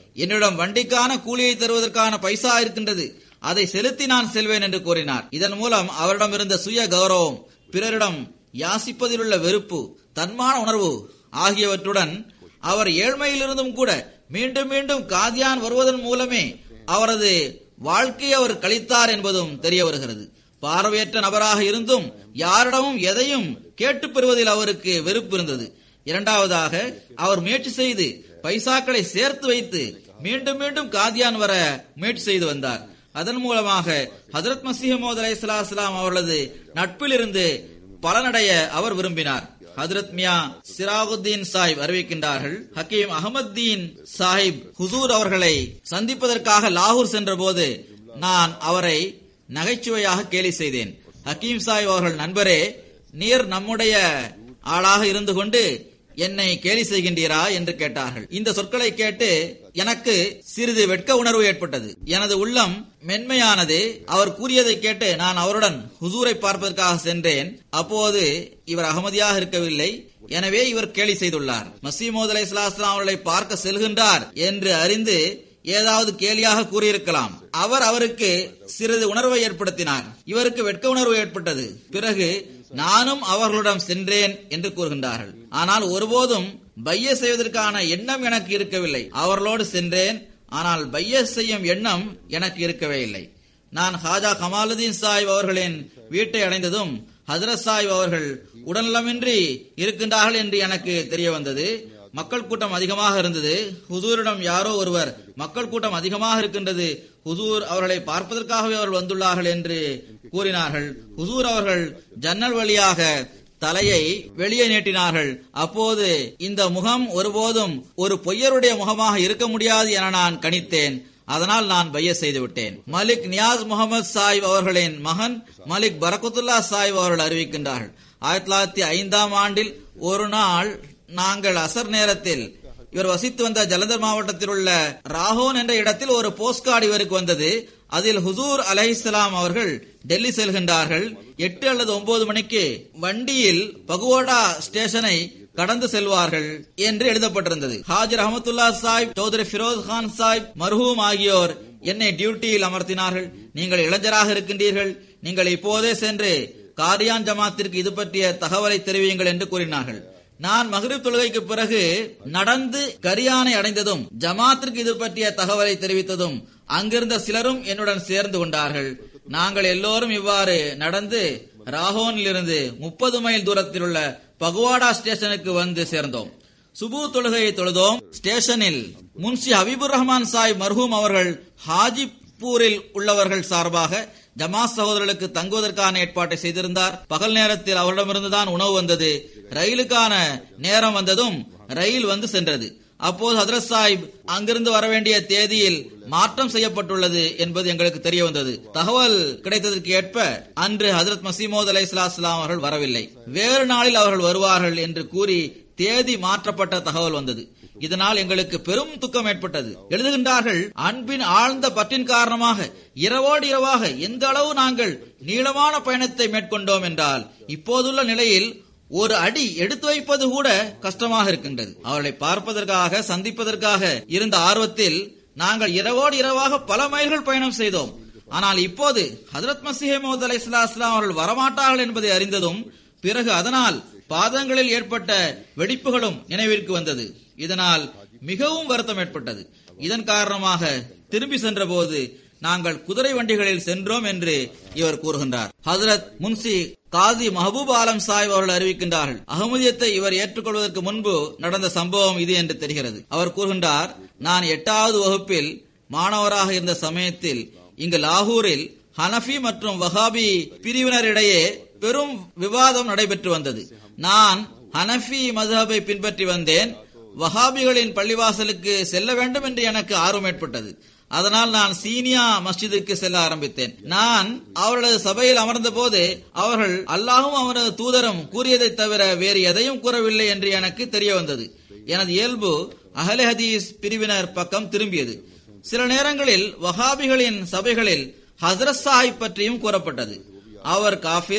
என்னிடம் வண்டிக்கான கூலியை தருவதற்கான பைசா இருக்கின்றது, அதை செலுத்தி நான் செல்வேன் என்று கூறினார். இதன் மூலம் அவரிடம் இருந்த சுய கௌரவம், பிறரிடம் யாசிப்பதில் உள்ள வெறுப்பு, தன்மான உணர்வு ஆகியவற்றுடன் அவர் ஏழ்மையிலிருந்தும் கூட மீண்டும் மீண்டும் காதியான் வருவதன் மூலமே அவரது வாழ்க்கையை அவர் கழித்தார் என்பதும் தெரிய வருகிறது. பார்வையற்ற நபராக இருந்தும் யாரிடமும் எதையும் கேட்டு பெறுவதில் அவருக்கு வெறுப்பு இருந்தது. இரண்டாவதாக, அவர் முயற்சி செய்து பைசாக்களை சேர்த்து வைத்து மீண்டும் மீண்டும் காதியான் வர முயற்சி செய்து வந்தார். அதன் மூலமாக ஹஜ்ரத் மஸீஹ் மவ்ஊத் அலைஹிஸ்ஸலாம் அவர்களது நட்பில் இருந்து பலனடைய அவர் விரும்பினார். ஹஜ்ரத் மியா சிராகுத்தீன் சாஹிப் அறிவிக்கின்றார்கள், ஹக்கீம் அஹமத்தீன் சாஹிப் ஹுசூர் அவர்களை சந்திப்பதற்காக லாகூர் சென்ற போது நான் அவரை நகைச்சுவையாக கேலி செய்தேன். ஹக்கீம் சாஹிப் அவர்கள், நண்பரே, நீர் நம்முடைய ஆளாக இருந்து கொண்டு என்னை கேலி செய்கின்றீரா என்று கேட்டார்கள். இந்த சொற்களை கேட்டு எனக்கு சிறிது வெட்க உணர்வு ஏற்பட்டது. எனது உள்ளம் மென்மையானது. அவர் கூறியதை கேட்டு நான் அவருடன் ஹுசூரை பார்ப்பதற்காக சென்றேன். அப்போது இவர் அகமதியாக இருக்கவில்லை. எனவே இவர் கேலி செய்துள்ளார். மஸீஹ் மவ்ஊத் அலைஹிஸ்ஸலாம் அவர்களை பார்க்க செல்கின்றார் என்று அறிந்து ஏதாவது கேலியாக கூறியிருக்கலாம். அவர் அவருக்கு சிறிது உணர்வை ஏற்படுத்தினார். இவருக்கு வெட்க உணர்வு ஏற்பட்டது. பிறகு நானும் அவர்களுடன் சென்றேன் என்று கூறுகின்றார்கள். ஆனால் ஒருபோதும் பைய செய்வதற்கான எண்ணம் எனக்கு இருக்கவில்லை. அவர்களோடு சென்றேன், ஆனால் பைய செய்யும் எண்ணம் எனக்கு இருக்கவே இல்லை. நான் ஹாஜா கமாலுதீன் சாஹிப் அவர்களின் வீட்டை அடைந்ததும் ஹஜ்ரத் சாஹிப் அவர்கள் உடல்நலமின்றி இருக்கின்றார்கள் என்று எனக்கு தெரிய வந்தது. மக்கள் கூட்டம் அதிகமாக இருந்தது. ஹுசூரிடம் யாரோ ஒருவர், மக்கள் கூட்டம் அதிகமாக இருக்கின்றது, ஹுசூர் அவர்களை பார்ப்பதற்காகவே அவர்கள் வந்துள்ளார்கள் என்று கூறினார்கள். ஹுசூர் அவர்கள் ஜன்னல் வழியாக தலையை வெளியே நீட்டினார்கள். அப்போது இந்த முகம் ஒருபோதும் ஒரு பொய்யருடைய முகமாக இருக்க முடியாது என நான் கணித்தேன். அதனால் நான் பைய செய்து விட்டேன். மலிக் நியாஸ் முகமது சாஹிப் அவர்களின் மகன் மலிக் பரக்கத்துல்லா சாஹிப் அவர்கள் அறிவிக்கின்றார்கள், ஆயிரத்தி தொள்ளாயிரத்தி ஐந்தாம் ஆண்டில் ஒரு நாள் நாங்கள் அசர் நேரத்தில் இவர் வசித்து வந்த ஜலந்தர் மாவட்டத்தில் உள்ள ராஹோன் என்ற இடத்தில் ஒரு போஸ்ட் கார்டு இவருக்கு வந்தது. அதில் ஹுசூர் அலைஹிஸ்ஸலாம் அவர்கள் டெல்லி செல்கின்றார்கள். எட்டு அல்லது ஒன்பது மணிக்கு வண்டியில் பகுவாடா ஸ்டேஷனை கடந்து செல்வார்கள் என்று எழுதப்பட்டிருந்தது. ஹாஜி ரஹமத்துல்லா சாஹிப், சௌத்ரி ஃபிரோஸ் கான் சாஹிப் மர்ஹூம் ஆகியோர் என்னை டியூட்டியில் அமர்த்தினார்கள். நீங்கள் இளைஞராக இருக்கின்றீர்கள், நீங்கள் இப்போதே சென்று காதியான் ஜமாத்திற்கு இது பற்றிய தகவலை தெரிவியுங்கள் என்று கூறினார்கள். நான் மக்ரிப் தொழுகைக்கு பிறகு நடந்து கரியானை அடைந்ததும் ஜமாத்திற்கு இது பற்றிய தகவலை தெரிவித்ததும் அங்கிருந்த சிலரும் என்னுடன் சேர்ந்து கொண்டார்கள். நாங்கள் எல்லோரும் இவ்வாறு நடந்து ராஹோனில் இருந்து முப்பது மைல் தூரத்தில் உள்ள பகுவாடா ஸ்டேஷனுக்கு வந்து சேர்ந்தோம். சுபு தொழுகையை தொழுதோம். ஸ்டேஷனில் முன்ஷி ஹபீபுர் ரஹ்மான் சாஹிப் மர்ஹூம் அவர்கள் ஹாஜிப்பூரில் உள்ளவர்கள் சார்பாக ஜமாத் சகோதரர்களுக்கு தங்குவதற்கான ஏற்பாட்டை செய்திருந்தார். பகல் நேரத்தில் அவரிடமிருந்துதான் உணவு வந்தது. ரயிலுக்கான நேரம் வந்ததும் ரயில் வந்து சென்றது. அப்போது ஹஜ்ரத் சாஹிப் அங்கிருந்து வர வேண்டிய தேதியில் மாற்றம் செய்யப்பட்டுள்ளது என்பது எங்களுக்கு தெரிய வந்தது. தகவல் கிடைத்ததற்கு ஏற்ப அன்று ஹஜ்ரத் மஸீஹ் மவ்ஊத் அலைஹிஸ்ஸலாம் அவர்கள் வரவில்லை, வேறு நாளில் அவர்கள் வருவார்கள் என்று கூறி தேதி மாற்றப்பட்ட தகவல் வந்தது. இதனால் எங்களுக்கு பெரும் துக்கம் ஏற்பட்டது. எழுதுகின்றார்கள், அன்பின் ஆழ்ந்த பற்றின் காரணமாக இரவோடு இரவாக எந்த அளவு நாங்கள் நீளமான பயணத்தை மேற்கொண்டோம் என்றால் இப்போதுள்ள நிலையில் ஒரு அடி எடுத்து வைப்பது கூட கஷ்டமாக இருக்கின்றது. அவர்களை பார்ப்பதற்காக சந்திப்பதற்காக இருந்த ஆர்வத்தில் நாங்கள் இரவோடு இரவாக பல மைல்கள் பயணம் செய்தோம். ஆனால் இப்போது ஹஜ்ரத் மஸீஹ் மவ்ஊத் அலைஹிஸ்ஸலாம் அவர்கள் வரமாட்டார்கள் என்பதை அறிந்ததும் பிறகு அதனால் பாதங்களில் ஏற்பட்ட வெடிப்புகளும் நினைவிற்கு வந்தது. இதனால் மிகவும் வருத்தம் ஏற்பட்டது. இதன் காரணமாக திரும்பி சென்ற போது நாங்கள் குதிரை வண்டிகளில் சென்றோம் என்று இவர் கூறுகின்றார். ஹஜ்ரத் முன்சி காதி மஹபூப் ஆலம் சாஹிப் அவர்கள் அறிவிக்கின்றார்கள், அகமதியத்தை இவர் ஏற்றுக்கொள்வதற்கு முன்பு நடந்த சம்பவம் இது என்று தெரிகிறது. அவர் கூறுகின்றார், நான் எட்டாவது வகுப்பில் மாணவராக இருந்த சமயத்தில் இங்கு லாகூரில் ஹனஃபி மற்றும் வஹாபி பிரிவினரிடையே பெரும் விவாதம் நடைபெற்று வந்தது. நான் ஹனஃபி மذஹபை பின்பற்றி வந்தேன். வஹாபிகளின் பள்ளிவாசலுக்கு செல்ல வேண்டும் என்று எனக்கு ஆர்வம் ஏற்பட்டது. அதனால் நான் சீனியா மஸ்ஜிதுக்கு செல்ல ஆரம்பித்தேன். நான் அவர்களது சபையில் அமர்ந்த போது அவர்கள் அல்லாஹும் அவரது தூதரும் கூறியதை தவிர வேறு எதையும் கூறவில்லை என்று எனக்கு தெரிய வந்தது. எனது இயல்பு அஹ்லே ஹதீஸ் பிரிவினர் பக்கம் திரும்பியது. சில நேரங்களில் வஹாபிகளின் சபைகளில் ஹஜ்ரத் சாஹிப் பற்றியும் கூறப்பட்டது. அவர் காஃபிர்,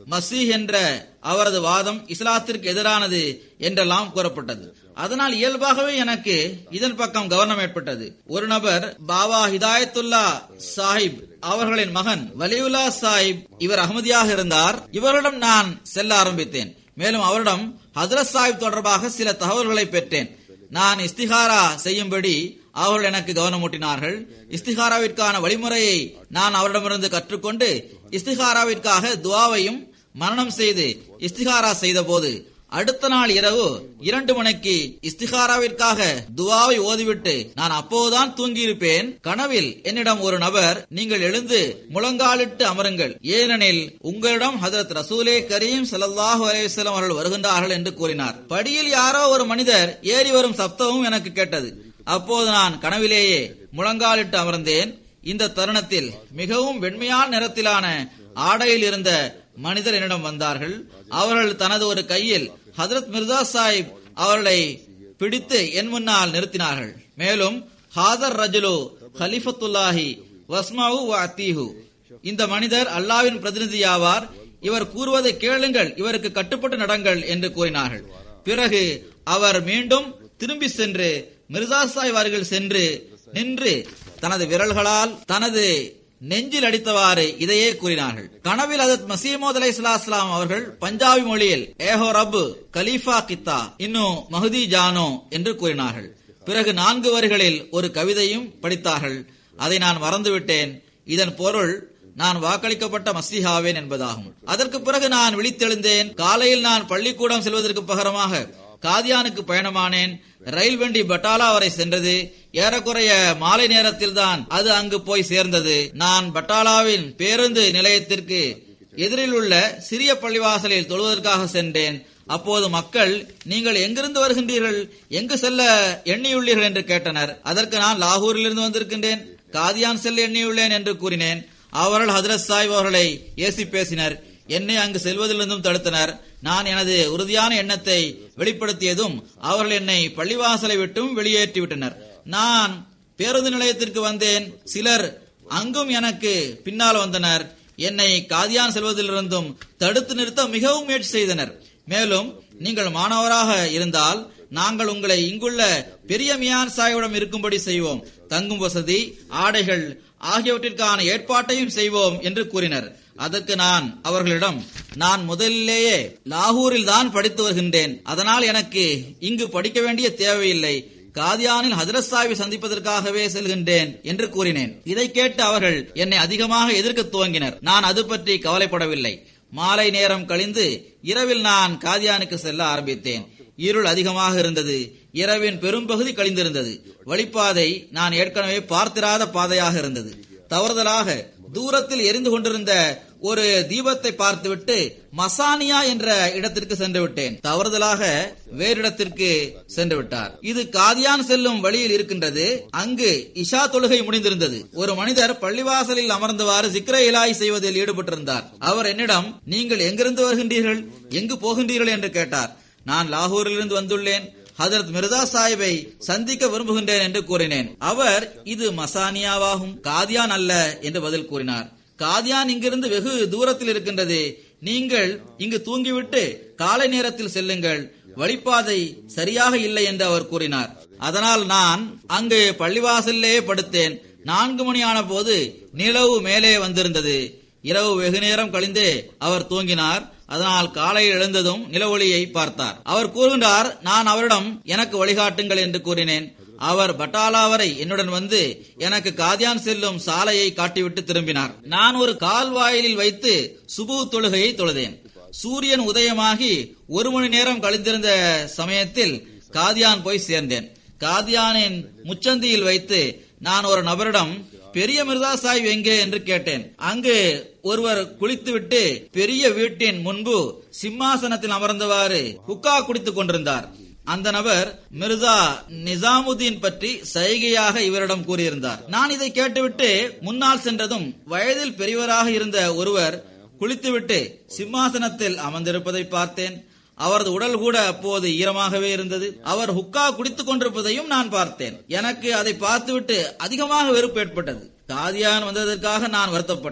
மசீஹ் என்ற அவரது வாதம் இஸ்லாத்திற்கு எதிரானது என்றெல்லாம் கூறப்பட்டது. அதனால் இயல்பாகவே எனக்கு இதன் பக்கம் கவனம் ஏற்பட்டது. ஒரு நபர் பாபா ஹிதாயத்துல்லா சாஹிப் அவர்களின் மகன் வலியுல்லா சாஹிப், இவர் அகமதியாக இருந்தார். இவரிடம் நான் செல்ல ஆரம்பித்தேன். மேலும் அவரிடம் ஹஜ்ரத் சாஹிப் தொடர்பாக சில தகவல்களை பெற்றேன். நான் இஸ்திகாரா செய்யும்படி அவர்கள் எனக்கு கவனமூட்டினார்கள். இஸ்திகாராவிற்கான வழிமுறையை நான் அவரிடமிருந்து கற்றுக்கொண்டு இஸ்திகாராவிற்காக துவாவையும் மரணம் செய்து இஸ்திகாரா செய்த போது அடுத்த நாள் இரவு இரண்டு மணிக்கு இஸ்திகாராவிற்காக துவாவை ஓதிவிட்டு நான் அப்போதுதான் தூங்கியிருப்பேன். கனவில் என்னிடம் ஒரு நபர், நீங்கள் எழுந்து முழங்காலிட்டு அமருங்கள், ஏனெனில் உங்களிடம் ஹஜரத் ரசூலே கரீம் ஸல்லல்லாஹு அலைஹி வஸல்லம் அவர்கள் வருகின்றார்கள் என்று கூறினார். படியில் யாரோ ஒரு மனிதர் ஏறி வரும் சப்தமும் எனக்கு கேட்டது. அப்போது நான் கனவிலேயே முழங்காலிட்டு அமர்ந்தேன். இந்த தருணத்தில் மிகவும் வெண்மையான நிறத்திலான ஆடையில் இருந்த மனிதர் என்னிடம் வந்தார்கள். அவர்கள் தனது ஒரு கையில் ஹஜரத் மிர்சா சாஹிப் அவர்களை பிடித்து என் முன்னால் நிறுத்தினார்கள். மேலும் ஹாதர் ரஜுலு ஹலிஃபத்துல்லாஹி வஸ்மாவு வ அத்தீஹு, இந்த மனிதர் அல்லாஹ்வின் பிரதிநிதியாவார், இவர் கூறுவதை கேளுங்கள், இவருக்கு கட்டுப்பட்டு நடங்கள் என்று கூறினார்கள். பிறகு அவர் மீண்டும் திரும்பி சென்று மிர்சா சாஹிப் அவர்கள் சென்று நின்று தனது விரல்களால் தனது நெஞ்சில் அடித்தவாறு இதையே கூறினார்கள். கனவில் ஹஜ்ரத் மஸீஹ் மவ்ஊத் அலைஹிஸ்ஸலாம் அவர்கள் பஞ்சாபி மொழியில் ஏஹோ ரப்பு கலீஃபா கித்தா இன்னும் மஹதி ஜானோ என்று கூறினார்கள். பிறகு நான்கு வரிகளில் ஒரு கவிதையும் படித்தார்கள். அதை நான் மறந்துவிட்டேன். இதன் பொருள் நான் வாக்களிக்கப்பட்ட மஸீஹாவேன் என்பதாகும். அதற்கு பிறகு நான் விழித்தெழுந்தேன். காலையில் நான் பள்ளிக்கூடம் செல்வதற்கு பகரமாக காதியானுக்கு பயணமானேன். ரயில் வண்டி பட்டாலா வரை சென்றது. ஏறக்குறைய மாலை நேரத்தில் தான் அது அங்கு போய் சேர்ந்தது. நான் பட்டாலாவின் பேருந்து நிலையத்திற்கு எதிரில் உள்ள சிறிய பள்ளிவாசலில் தொழுவதற்காக சென்றேன். அப்போது மக்கள், நீங்கள் எங்கிருந்து வருகின்றீர்கள், எங்கு செல்ல எண்ணியுள்ளீர்கள் என்று கேட்டனர். அதற்கு நான் லாகூரில் இருந்து வந்திருக்கின்றேன், காதியான் செல்ல எண்ணியுள்ளேன் என்று கூறினேன். அவர்கள் ஹஜ்ரத் சாஹிப் அவர்களை ஏசி பேசினர். என்னை அங்கு செல்வதிலிருந்தும் தடுத்தனர். நான் எனது உறுதியான எண்ணத்தை வெளிப்படுத்தியதும் அவர்கள் என்னை பள்ளிவாசலை விட்டும் வெளியேற்றிவிட்டனர். நான் பேருந்து நிலையத்திற்கு வந்தேன். சிலர் அங்கும் எனக்கு பின்னால் வந்தனர். என்னை காதியான் செல்வதிலிருந்தும் தடுத்து நிறுத்த மிகவும் முயற்சி செய்தனர். மேலும், நீங்கள் மாணவராக இருந்தால் நாங்கள் உங்களை இங்குள்ள பெரிய மியான் சாஹிபிடம் இருக்கும்படி செய்வோம், தங்கும் வசதி, ஆடைகள் ஆகியவற்றிற்கான ஏற்பாட்டையும் செய்வோம் என்று கூறினர். அதற்கு நான் அவர்களிடம், நான் முதலிலேயே லாகூரில் தான் படித்து வருகின்றேன், அதனால் எனக்கு இங்கு படிக்க வேண்டிய தேவையில்லை, காதியானில் ஹஜ்ரத் சாஹிபை சந்திப்பதற்காகவே செல்கின்றேன் என்று கூறினேன். இதை கேட்டு அவர்கள் என்னை அதிகமாக எதிர்க்க துவங்கினர். நான் அது பற்றி கவலைப்படவில்லை. மாலை நேரம் கழிந்து இரவில் நான் காதியானுக்கு செல்ல ஆரம்பித்தேன். இருள் அதிகமாக இருந்தது. இரவின் பெரும்பகுதி கழிந்திருந்தது. வழிப்பாதை நான் ஏற்கனவே பார்த்திராத பாதையாக இருந்தது. தவறுதலாக தூரத்தில் எரிந்து கொண்டிருந்த ஒரு தீபத்தை பார்த்துவிட்டு மசானியா என்ற இடத்திற்கு சென்று விட்டேன். தவறுதலாக வேறு இடத்திற்கு சென்று விட்டார். இது காதியான் செல்லும் வழியில் இருக்கின்றது. அங்கு இஷா தொழுகை முடிந்திருந்தது. ஒரு மனிதர் பள்ளிவாசலில் அமர்ந்தவாறு ஜிக்ர இலாஹி செய்வதில் ஈடுபட்டிருந்தார். அவர் என்னிடம், நீங்கள் எங்கிருந்து வருகின்றீர்கள், எங்கு போகின்றீர்கள் என்று கேட்டார். நான் லாகூரிலிருந்து வந்துள்ளேன், ஹஜரத் மிர்சா சாஹிபை சந்திக்க விரும்புகின்றேன் என்று கூறினேன். அவர், இது மசானியாவாகும், காதியான் அல்ல என்று பதில் கூறினார். காதியான் இங்கிருந்து வெகு தூரத்தில் இருக்கின்றது. நீங்கள் இங்கு தூங்கிவிட்டு காலை நேரத்தில் செல்லுங்கள், வழிப்பாதை சரியாக இல்லை என்று அவர் கூறினார். அதனால் நான் அங்கு பள்ளிவாசலிலே படுத்தேன். நான்கு மணியான போது நிலவு மேலே வந்திருந்தது. இரவு வெகு நேரம் கழிந்து அவர் தூங்கினார். அதனால் காலையில் எழுந்ததும் நிலவொளியை பார்த்தார். அவர் கூறுகின்றார், நான் அவரிடம் எனக்கு வழிகாட்டுங்கள் என்று கூறினேன். அவர் பட்டாலா வரை என்னுடன் வந்து எனக்கு காதியான் செல்லும் சாலையை காட்டிவிட்டு திரும்பினார். நான் ஒரு கால்வாயிலில் வைத்து சுபு தொழுகையை தொழுதேன். சூரியன் உதயமாகி ஒரு மணி நேரம் கழிந்திருந்த சமயத்தில் காதியான் போய் சேர்ந்தேன். காதியானின் முச்சந்தியில் வைத்து நான் ஒரு நபரிடம், பெரிய மிர்சா சாஹிப் எங்கே என்று கேட்டேன். அங்கு ஒருவர் குளித்துவிட்டு பெரிய வீட்டின் முன்பு சிம்மாசனத்தில் அமர்ந்தவாறு ஹுக்கா குடித்துக் கொண்டிருந்தார். அந்த நபர் மிர்சா நிசாமுதீன் பற்றி சைகையாக இவரிடம் கூறியிருந்தார். நான் இதை கேட்டுவிட்டு முன்னால் சென்றதும் வயதில் பெரியவராக இருந்த ஒருவர் குளித்துவிட்டு சிம்மாசனத்தில் அமர்ந்திருப்பதை பார்த்தேன். அவரது உடல் கூட அப்போது ஈரமாகவே இருந்தது. அவர் ஹுக்கா குடித்துக் கொண்டிருப்பதையும் நான் பார்த்தேன். எனக்கு அதை பார்த்துவிட்டு அதிகமாக வெறுப்பு ஏற்பட்டது. காதியான் வந்ததற்காக நான் வருத்தப்பட்டேன்.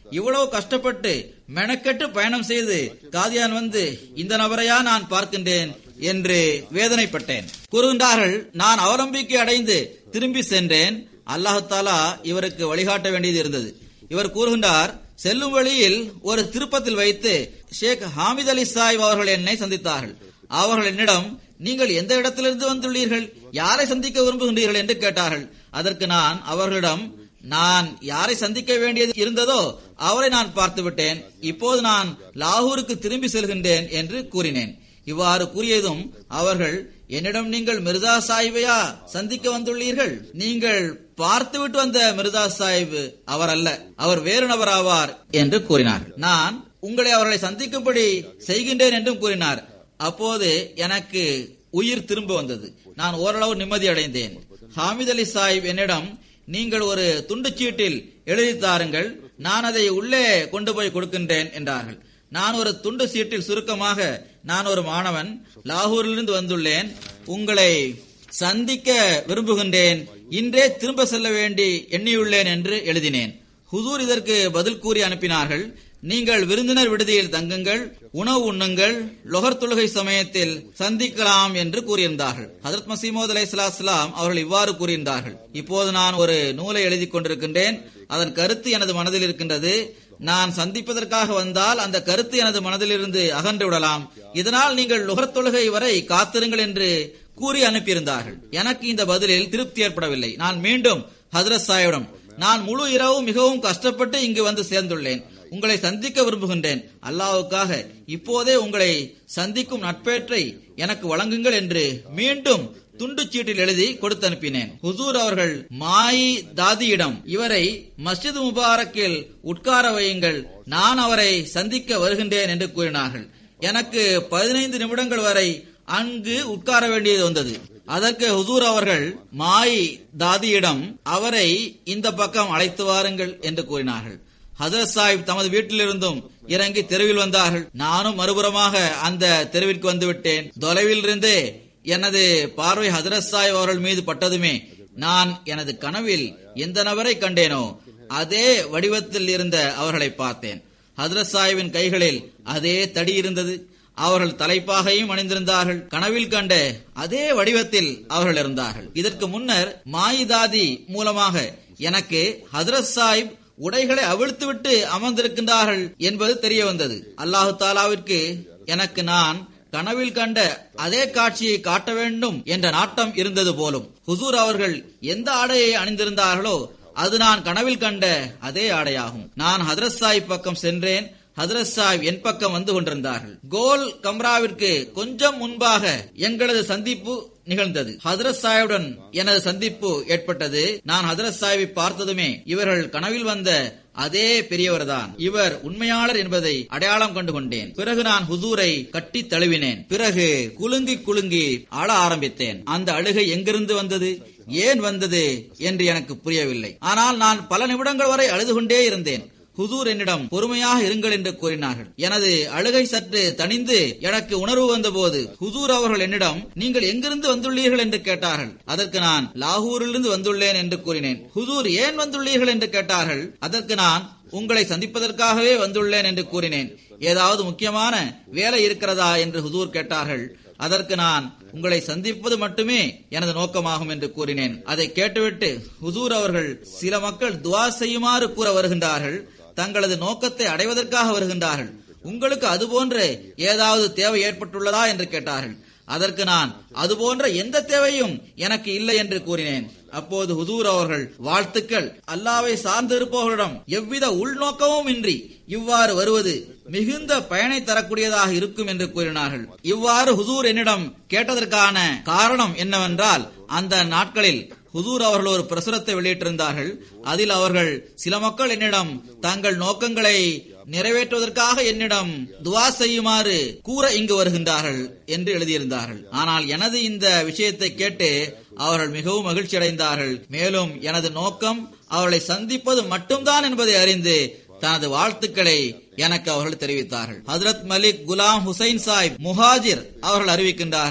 இவ்வளவு கஷ்டப்பட்டு மெனக்கெட்டு பயணம் செய்து காதியான் வந்து இந்த நபரையா நான் பார்க்கின்றேன் என்று வேதனைப்பட்டேன். கூறுகின்றார்கள், நான் அவநம்பிக்கை அடைந்து திரும்பி சென்றேன். அல்லாஹு தாலா இவருக்கு வழிகாட்ட வேண்டியது இருந்தது. இவர் கூறுகின்றார், செல்லும் வழியில் ஒரு திருப்பத்தில் வைத்து ஷேக் ஹாமித் அலி சாஹிப் அவர்கள் என்னை சந்தித்தார்கள். அவர்கள் என்னிடம், நீங்கள் எந்த இடத்திலிருந்து வந்துள்ளீர்கள், யாரை சந்திக்க விரும்புகின்றீர்கள் என்று கேட்டார்கள். அதற்கு நான் அவர்களிடம், நான் யாரை சந்திக்க வேண்டியது இருந்ததோ அவரை நான் பார்த்து விட்டேன், இப்போது நான் லாகூருக்கு திரும்பி செல்கின்றேன் என்று கூறினேன். இவ்வாறு கூறியதும் அவர்கள், என்னிடம் நீங்கள் மிர்சா சாஹிபையா சந்திக்க வந்துள்ளீர்கள், நீங்கள் பார்த்துவிட்டு வந்த மிர்சா சாஹிப் அவர் அல்ல, அவர் வேறு நபர் ஆவார் என்று கூறினார். நான் உங்களை அவர்களை சந்திக்கும்படி செய்கின்றேன் என்றும் கூறினார். அப்போது எனக்கு உயிர் திரும்ப வந்தது. நான் ஓரளவு நிம்மதி அடைந்தேன். ஹாமித் அலி சாஹிப் என்னிடம், நீங்கள் ஒரு துண்டு சீட்டில் எழுதி தாருங்கள், நான் அதை உள்ளே கொண்டு போய் கொடுக்கின்றேன் என்றார்கள். நான் ஒரு துண்டு சீட்டில் சுருக்கமாக, நான் ஒரு மாணவன், லாகூரிலிருந்து வந்துள்ளேன், உங்களை சந்திக்க விரும்புகின்றேன், இன்றே திரும்ப செல்ல வேண்டி எண்ணியுள்ளேன் என்று எழுதினேன். ஹுசூர் இதற்கு பதில் கூறி அனுப்பினார்கள், நீங்கள் விருந்தினர் விடுதியில் தங்குங்கள், உணவு உண்ணுங்கள், லொஹர் தொழுகை சமயத்தில் சந்திக்கலாம் என்று கூறியிருந்தார்கள். ஹஜ்ரத் மஸீஹ் மவ்ஊத் அலைஹிஸ்ஸலாம் அவர்கள் இவ்வாறு கூறியிருந்தார்கள், இப்போது நான் ஒரு நூலை எழுதி கொண்டிருக்கின்றேன், அதன் கருத்து எனது மனதில் இருக்கின்றது, நான் சந்திப்பதற்காக வந்தால் அந்த கருத்து எனது மனதிலிருந்து அகன்று விடலாம், இதனால் நீங்கள் லொஹர் தொழுகை வரை காத்திருங்கள் என்று கூறி அனுப்பியிருந்தார்கள். எனக்கு இந்த பதிலில் திருப்தி ஏற்படவில்லை. நான் மீண்டும் ஹஜ்ரத் சாஹிபிடம், நான் முழு இரவு மிகவும் கஷ்டப்பட்டு இங்கு வந்து சேர்ந்துள்ளேன், உங்களை சந்திக்க விரும்புகின்றேன், அல்லாஹ்வுக்காக இப்போதே உங்களை சந்திக்கும் நட்பேற்றை எனக்கு வழங்குங்கள் என்று மீண்டும் துண்டு சீட்டில் எழுதி கொடுத்து அனுப்பினேன். ஹுசூர் அவர்கள் மாயி தாதியிடம், இவரை மஸ்ஜித் முபாரக்கில் உட்கார வையுங்கள், நான் அவரை சந்திக்க வருகின்றேன் என்று கூறினார்கள். எனக்கு பதினைந்து நிமிடங்கள் வரை அங்கு உட்கார வேண்டியது வந்தது. அதற்கு ஹுசூர் அவர்கள் மாயி தாதியிடம், அவரை இந்த பக்கம் அழைத்து வாருங்கள் என்று கூறினார்கள். ஹஜ்ரத் சாஹிப் தமது வீட்டிலிருந்தும் இறங்கி தெருவில் வந்தார்கள். நானும் மறுபுறமாக அந்த தெருவிற்கு வந்துவிட்டேன். தொலைவில் இருந்தே எனது பார்வை ஹஜ்ரத் சாஹிப் அவர்கள் மீது பட்டதுமே நான் எனது கனவில் எந்த நபரை கண்டேனோ அதே வடிவத்தில் இருந்த அவர்களை பார்த்தேன். ஹஜ்ரத் சாஹிபின் கைகளில் அதே தடி இருந்தது. அவர்கள் தலைப்பாகையும் அணிந்திருந்தார்கள். கனவில் கண்ட அதே வடிவத்தில் அவர்கள் இருந்தார்கள். இதற்கு முன்னர் மாயிதாதி மூலமாக எனக்கு ஹஜ்ரத் சாஹிப் உடைகளை அவிழ்த்துவிட்டு அமர்ந்திருக்கின்றார்கள் என்பது தெரிய வந்தது. அல்லாஹு தாலாவிற்கு எனக்கு நான் கனவில் கண்ட அதே காட்சியை காட்ட வேண்டும் என்ற நாட்டம் இருந்தது போலும். ஹுசூர் அவர்கள் எந்த ஆடையை அணிந்திருந்தார்களோ அது நான் கனவில் கண்ட அதே ஆடையாகும். நான் ஹஜ்ரத் சாஹிப் பக்கம் சென்றேன். ஹஜ்ரத் சாஹிப் என் பக்கம் வந்து கொண்டிருந்தார்கள். கோல் கம்ராவிற்கு கொஞ்சம் முன்பாக எங்களது சந்திப்பு நிகழ்ந்தது. ஹஜ்ரத் சாஹிபுடன் எனது சந்திப்பு ஏற்பட்டது. நான் ஹஜ்ரத் சாஹிபை பார்த்ததுமே இவர்கள் கனவில் வந்த அதே பெரியவர்தான், இவர் உண்மையாளர் என்பதை அடையாளம் கண்டு கொண்டேன். பிறகு நான் ஹுசூரை கட்டி தழுவினேன். பிறகு குலுங்கி குலுங்கி அழ ஆரம்பித்தேன். அந்த அழுகை எங்கிருந்து வந்தது, ஏன் வந்தது என்று எனக்கு புரியவில்லை. ஆனால் நான் பல நிமிடங்கள் வரை அழுது கொண்டே இருந்தேன். ஹுசூர் என்னிடம் பொறுமையாக இருங்கள் என்று கூறினார்கள். எனது அழுகை சற்று தணிந்து எனக்கு உணர்வு வந்த போது ஹுசூர் அவர்கள் என்னிடம், நீங்கள் எங்கிருந்து வந்துள்ளீர்கள் என்று கேட்டார்கள். அதற்கு நான் லாகூரிலிருந்து வந்துள்ளேன் என்று கூறினேன். ஹுசூர் ஏன் வந்துள்ளீர்கள் என்று கேட்டார்கள். அதற்கு நான் உங்களை சந்திப்பதற்காகவே வந்துள்ளேன் என்று கூறினேன். ஏதாவது முக்கியமான வேலை இருக்கிறதா என்று ஹுசூர் கேட்டார்கள். அதற்கு நான் உங்களை சந்திப்பது மட்டுமே எனது நோக்கமாகும் என்று கூறினேன். அதை கேட்டுவிட்டு ஹுசூர் அவர்கள், சில மக்கள் துஆ செய்யுமாறு கூற வருகின்றார்கள், தங்களது நோக்கத்தை அடைவதற்காக வருகின்றார்கள், உங்களுக்கு அதுபோன்ற ஏதாவது தேவை ஏற்பட்டுள்ளதா என்று கேட்டார்கள். அதற்கு நான் அதுபோன்ற எந்த தேவையும் எனக்கு இல்லை என்று கூறினேன். அப்போது ஹுசூர் அவர்கள், வாழ்த்துக்கள், அல்லாஹ்வை சார்ந்திருப்பவர்களிடம் எவ்வித உள்நோக்கமும் இன்றி இவ்வாறு வருவது மிகுந்த பயனை தரக்கூடியதாக இருக்கும் என்று கூறினார்கள். இவ்வாறு ஹுசூர் என்னிடம் கேட்டதற்கான காரணம் என்னவென்றால், அந்த நாட்களில் ஹுசூர் அவர்கள் ஒரு பிரசுரத்தை வெளியிட்டிருந்தார்கள். அதில் அவர்கள், சில மக்கள் என்னிடம் தங்கள் நோக்கங்களை நிறைவேற்றுவதற்காக என்னிடம் துஆ செய்யுமாறு கூற இங்கு வருகின்றார்கள் என்று எழுதியிருந்தார்கள். ஆனால் எனது இந்த விஷயத்தை கேட்டு அவர்கள் மிகவும் மகிழ்ச்சி அடைந்தார்கள். மேலும் எனது நோக்கம் அவர்களை சந்திப்பது மட்டும்தான் என்பதை அறிந்து தனது வாழ்த்துக்களை எனக்கு அவர்கள் தெரிவித்தார்கள். ஹஜ்ரத் மலிக் குலாம் ஹுசைன் சாஹிப் முஹாஜிர் அவர்கள் அறிவிக்கின்றார்கள்,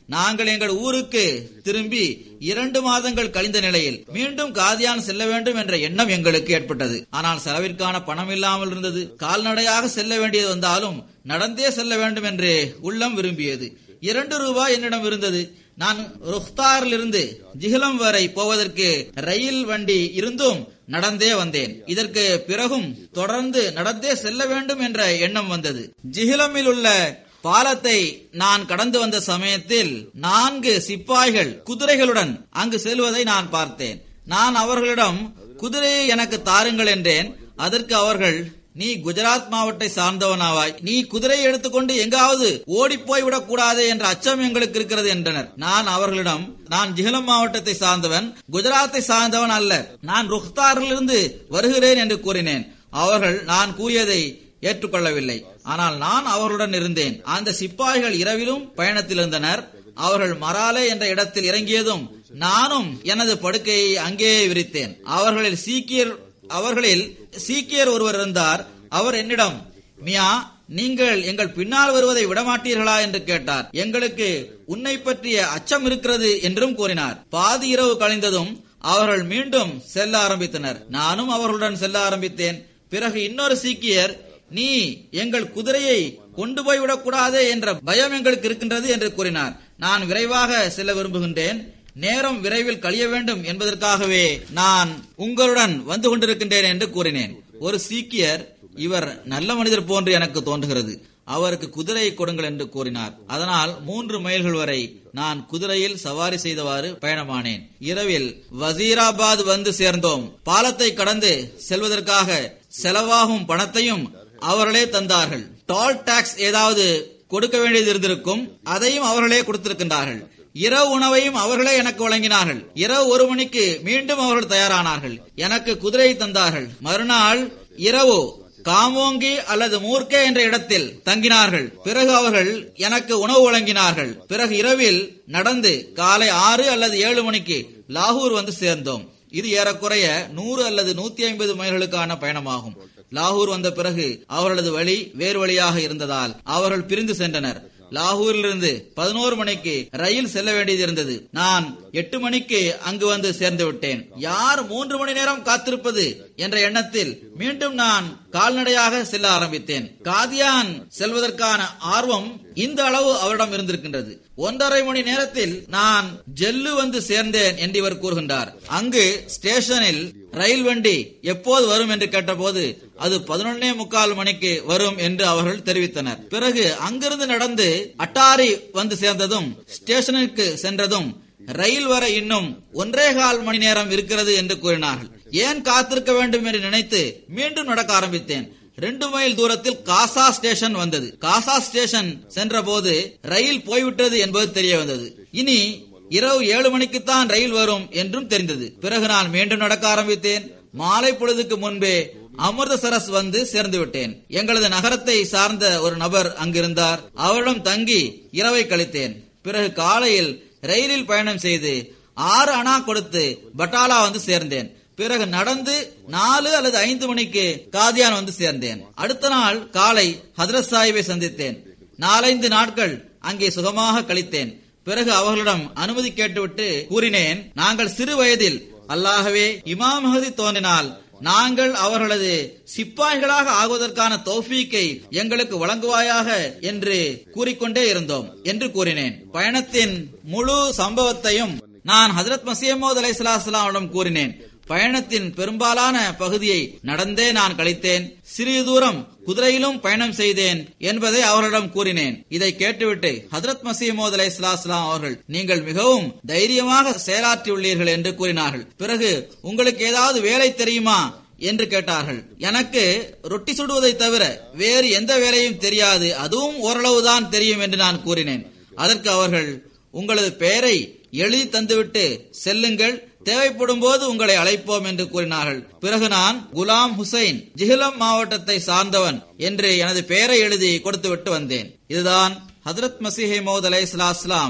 நாங்கள் எங்கள் ஊருக்கு திரும்பி இரண்டு மாதங்கள் கழிந்த நிலையில் மீண்டும் காதியான் செல்ல வேண்டும் என்ற எண்ணம் எங்களுக்கு ஏற்பட்டது. ஆனால் செலவிற்கான பணம் இல்லாமல் இருந்தது. கால்நடையாக செல்ல வேண்டியது வந்தாலும் நடந்தே செல்ல வேண்டும் என்று உள்ளம் விரும்பியது. இரண்டு ரூபாய் என்னிடம் இருந்தது. நான் ருஹ்தாரிலிருந்து ஜிஹலம் வரை போவதற்கு ரயில் வண்டி இருந்தும் நடந்தே வந்தேன். இதற்கு பிறகும் தொடர்ந்து நடந்தே செல்ல வேண்டும் என்ற எண்ணம் வந்தது. ஜிஹலமில் உள்ள பாலத்தை நான் கடந்து வந்த சமயத்தில் நான்கு சிப்பாய்கள் குதிரைகளுடன் அங்கு செல்வதை நான் பார்த்தேன். நான் அவர்களிடம் குதிரையை எனக்கு தாருங்கள் என்றேன். அதற்கு அவர்கள், நீ குஜராத் மாவட்டத்தை சார்ந்தவனாவாய், நீ குதிரையை எடுத்துக்கொண்டு எங்காவது ஓடி போய்விடக் கூடாது என்ற அச்சம் எங்களுக்கு இருக்கிறது என்றனர். நான் அவர்களிடம், நான் ஜிஹலம் மாவட்டத்தை சார்ந்தவன், குஜராத்தை சார்ந்தவன் அல்ல, நான் ருஹ்தாரிலிருந்து வருகிறேன் என்று கூறினேன். அவர்கள் நான் கூறியதை ஏற்றுக்கொள்ளவில்லை. ஆனால் நான் அவர்களுடன் இருந்தேன். அந்த சிப்பாய்கள் இரவிலும் பயணத்தில் இருந்தனர். அவர்கள் மராலே என்ற இடத்தில் இறங்கியதும் நானும் எனது படுக்கையை அங்கேயே விரித்தேன். அவர்களில் சீக்கியர் அவர்களில் சீக்கியர் ஒருவர் இருந்தார். அவர் என்னிடம், மியா, நீங்கள் எங்கள் பின்னால் வருவதை விடமாட்டீர்களா என்று கேட்டார். எங்களுக்கு உன்னை பற்றிய அச்சம் இருக்கிறது என்றும் கூறினார். பாதி இரவு கழிந்ததும் அவர்கள் மீண்டும் செல்ல ஆரம்பித்தனர். நானும் அவர்களுடன் செல்ல ஆரம்பித்தேன். பிறகு இன்னொரு சீக்கியர், நீ எங்கள் குதிரையை கொண்டு போய்விடக் கூடாது என்ற பயம் எங்களுக்கு இருக்கின்றது என்று கூறினார். நான் விரைவாக செல்ல விரும்புகின்றேன், நேரம் விரைவில் கழிய வேண்டும் என்பதற்காகவே நான் உங்களுடன் வந்து கொண்டிருக்கின்றேன் என்று கூறினேன். ஒரு சீக்கியர், இவர் நல்ல மனிதர் போன்று எனக்கு தோன்றுகிறது, அவருக்கு குதிரையை கொடுங்கள் என்று கூறினார். அதனால் மூன்று மைல்கள் வரை நான் குதிரையில் சவாரி செய்தவாறு பயணமானேன். இரவில் வசீராபாத் வந்து சேர்ந்தோம். பாலத்தை கடந்து செல்வதற்காக செலவாகும் பணத்தையும் அவர்களே தந்தார்கள். டோல் டாக்ஸ் ஏதாவது கொடுக்க வேண்டியது இருந்திருக்கும், அதையும் அவர்களே கொடுத்திருக்கின்றார்கள். இரவு உணவையும் அவர்களே எனக்கு வழங்கினார்கள். இரவு ஒரு மணிக்கு மீண்டும் அவர்கள் தயாரானார்கள். எனக்கு குதிரையை தந்தார்கள். மறுநாள் இரவு காமோங்கி அல்லது மூர்க்கே என்ற இடத்தில் தங்கினார்கள். பிறகு அவர்கள் எனக்கு உணவு வழங்கினார்கள். பிறகு இரவில் நடந்து காலை ஆறு அல்லது ஏழு மணிக்கு லாகூர் வந்து சேர்ந்தோம். இது ஏறக்குறைய நூறு அல்லது நூத்தி ஐம்பது மைல்களுக்கான பயணமாகும். லாகூர் வந்த பிறகு அவர்களது வழி வேறு வழியாக இருந்ததால் அவர்கள் பிரிந்து சென்றனர். லாகூரிலிருந்து பதினோரு மணிக்கு ரயில் செல்ல வேண்டியது இருந்தது. நான் எட்டு மணிக்கு அங்கு வந்து சேர்ந்து விட்டேன். யார் மூன்று மணி நேரம் காத்திருப்பது என்ற எண்ணத்தில் மீண்டும் நான் கால்நடையாக செல்ல ஆரம்பித்தேன். காதியான் செல்வதற்கான ஆர்வம் இந்த அளவு அவரிடம் இருந்திருக்கின்றது. ஒன்றரை மணி நேரத்தில் நான் ஜெல்லு வந்து சேர்ந்தேன் என்று இவர் கூறுகின்றார். அங்கு ஸ்டேஷனில் ரயில் வண்டி எப்போது வரும் என்று கேட்டபோது அது பதினொன்னே முக்கால் மணிக்கு வரும் என்று அவர்கள் தெரிவித்தனர். பிறகு அங்கிருந்து நடந்து அட்டாரி வந்து சேர்ந்ததும் ஸ்டேஷனுக்கு சென்றதும் ரயில் வர இன்னும் ஒன்றே கால் மணி நேரம் இருக்கிறது என்று கூறினார்கள். ஏன் காத்திருக்க வேண்டும் என்று நினைத்து மீண்டும் நடக்க ஆரம்பித்தேன். ரெண்டு மைல் தூரத்தில் காசா ஸ்டேஷன் வந்தது. காசா ஸ்டேஷன் சென்ற போது ரயில் போய்விட்டது என்பது தெரிய வந்தது. இனி இரவு ஏழு மணிக்குத்தான் ரயில் வரும் என்றும் தெரிந்தது. பிறகு நான் மீண்டும் நடக்க ஆரம்பித்தேன். மாலை பொழுதுக்கு முன்பே அமிர்தசரஸ் வந்து சேர்ந்து விட்டேன். எங்களது நகரத்தை சார்ந்த ஒரு நபர் அங்கிருந்தார். அவரிடம் தங்கி இரவை கழித்தேன். பிறகு காலையில் ரயிலில் பயணம் செய்து ஆறு அணா கொடுத்து பட்டாலா வந்து சேர்ந்தேன். பிறகு நடந்து நாலு அல்லது ஐந்து மணிக்கு காதியான் வந்து சேர்ந்தேன். அடுத்த நாள் காலை ஹதரத் சாஹிபை சந்தித்தேன். நாலைந்து நாட்கள் அங்கே சுகமாக கழித்தேன். பிறகு அவர்களிடம் அனுமதி கேட்டுவிட்டு கூறினேன், நாங்கள் சிறு வயதில் அல்லாஹ்வே இமாம் மஹதி தோன்றினால் நாங்கள் அவர்களது சிப்பாய்களாக ஆகுவதற்கான தௌஃபீக்கை எங்களுக்கு வழங்குவாயாக என்று கூறிக்கொண்டே இருந்தோம் என்று கூறினேன். பயணத்தின் முழு சம்பவத்தையும் நான் ஹஜ்ரத் மஸீஹ் மவ்ஊத் அலைஹிஸ்ஸலாமிடம் கூறினேன். பயணத்தின் பெரும்பாலான பகுதியை நடந்தே நான் கழித்தேன். சிறிது தூரம் குதிரையிலும் பயணம் செய்தேன் என்பதை அவர்களிடம் கூறினேன். இதை கேட்டுவிட்டு ஹஜ்ரத் மஸீஹ் மவ்ஊத் அலைஹிஸ்ஸலாம் அவர்கள், நீங்கள் மிகவும் தைரியமாக செயலாற்றியுள்ளீர்கள் என்று கூறினார்கள். பிறகு உங்களுக்கு ஏதாவது வேலை தெரியுமா என்று கேட்டார்கள். எனக்கு ரொட்டி சுடுவதை தவிர வேறு எந்த வேலையும் தெரியாது, அதுவும் ஓரளவுதான் தெரியும் என்று நான் கூறினேன். அதற்கு அவர்கள், உங்களது பெயரை எழுதி தந்துவிட்டு செல்லுங்கள், தேவைப்படும் போது உங்களை அழைப்போம் என்று கூறினார்கள். பிறகு நான் குலாம் ஹுசைன், ஜிஹலம் மாவட்டத்தை சார்ந்தவன் என்று எனது பெயரை எழுதி கொடுத்துவிட்டு வந்தேன். இதுதான் ஹஜ்ரத் மஸீஹ் மவ்ஊத் அலைஹிஸ்ஸலாம்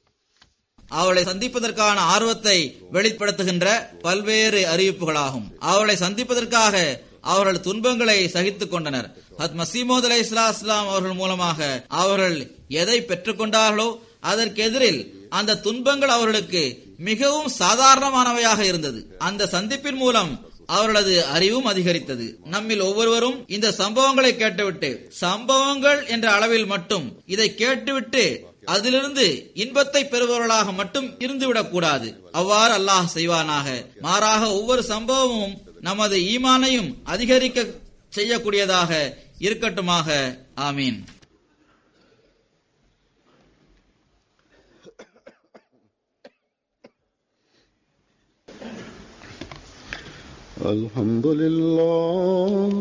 அவளை சந்திப்பதற்கான ஆர்வத்தை வெளிப்படுத்துகின்ற பல்வேறு அறிவிப்புகளாகும். அவளை சந்திப்பதற்காக அவர்கள் துன்பங்களை சகித்துக் கொண்டனர். ஹஜ்ரத் மஸீஹ் மவ்ஊத் அலைஹிஸ்ஸலாம் அவர்கள் மூலமாக அவர்கள் எதை பெற்றுக் கொண்டார்களோ அதற்கு எதிரில் அந்த துன்பங்கள் அவர்களுக்கு மிகவும் சாதாரணமானவையாக இருந்தது. அந்த சந்திப்பின் மூலம் அவர்களது அறிவும் அதிகரித்தது. நம்மில் ஒவ்வொருவரும் இந்த சம்பவங்களை கேட்டுவிட்டு, சம்பவங்கள் என்ற அளவில் மட்டும் இதை கேட்டுவிட்டு அதிலிருந்து இன்பத்தை பெறுபவர்களாக மட்டும் இருந்துவிடக் கூடாது. அவ்வாறு அல்லாஹ் செய்வானாக. மாறாக ஒவ்வொரு சம்பவமும் நமது ஈமானையும் அதிகரிக்க செய்யக்கூடியதாக இருக்கட்டுமாக. ஆமீன். Alhamdulillah,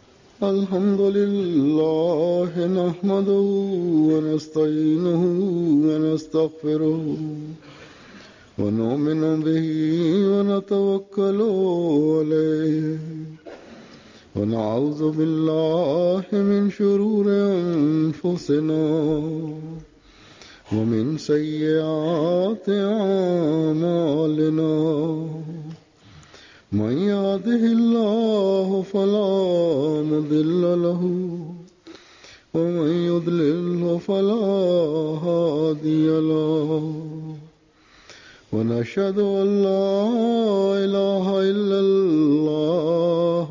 alhamdulillah, nahmaduhu wa nasta'inuhu wa nastaghfiruhu wa nu'minu bihi wa natawakkalu alayhi wa na'udhu billahi min shururi anfusina wa min sayyiati a'malina. من يهده الله فلا مضل له ومن يضلل فلا هادي له ونشهد أن لا إله إلا الله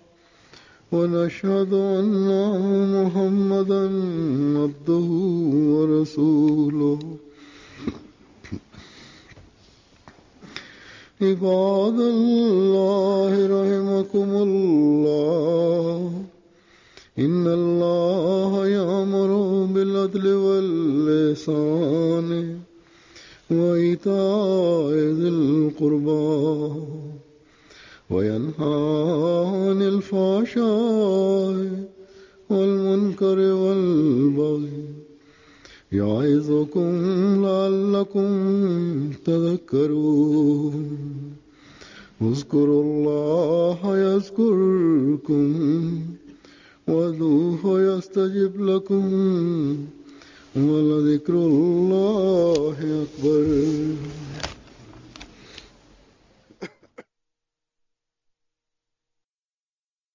ونشهد أن محمدا عبده ورسوله. عباد الله رحمكم الله إن الله يأمر بالعدل والإحسان وإيتاء ذي القربى وينهى عن الفحشاء والمنكر والبغي يعظكم لعلكم تذكرون. اذكروا الله يذكركم وادعوه يستجب لكم ولذكر الله أكبر.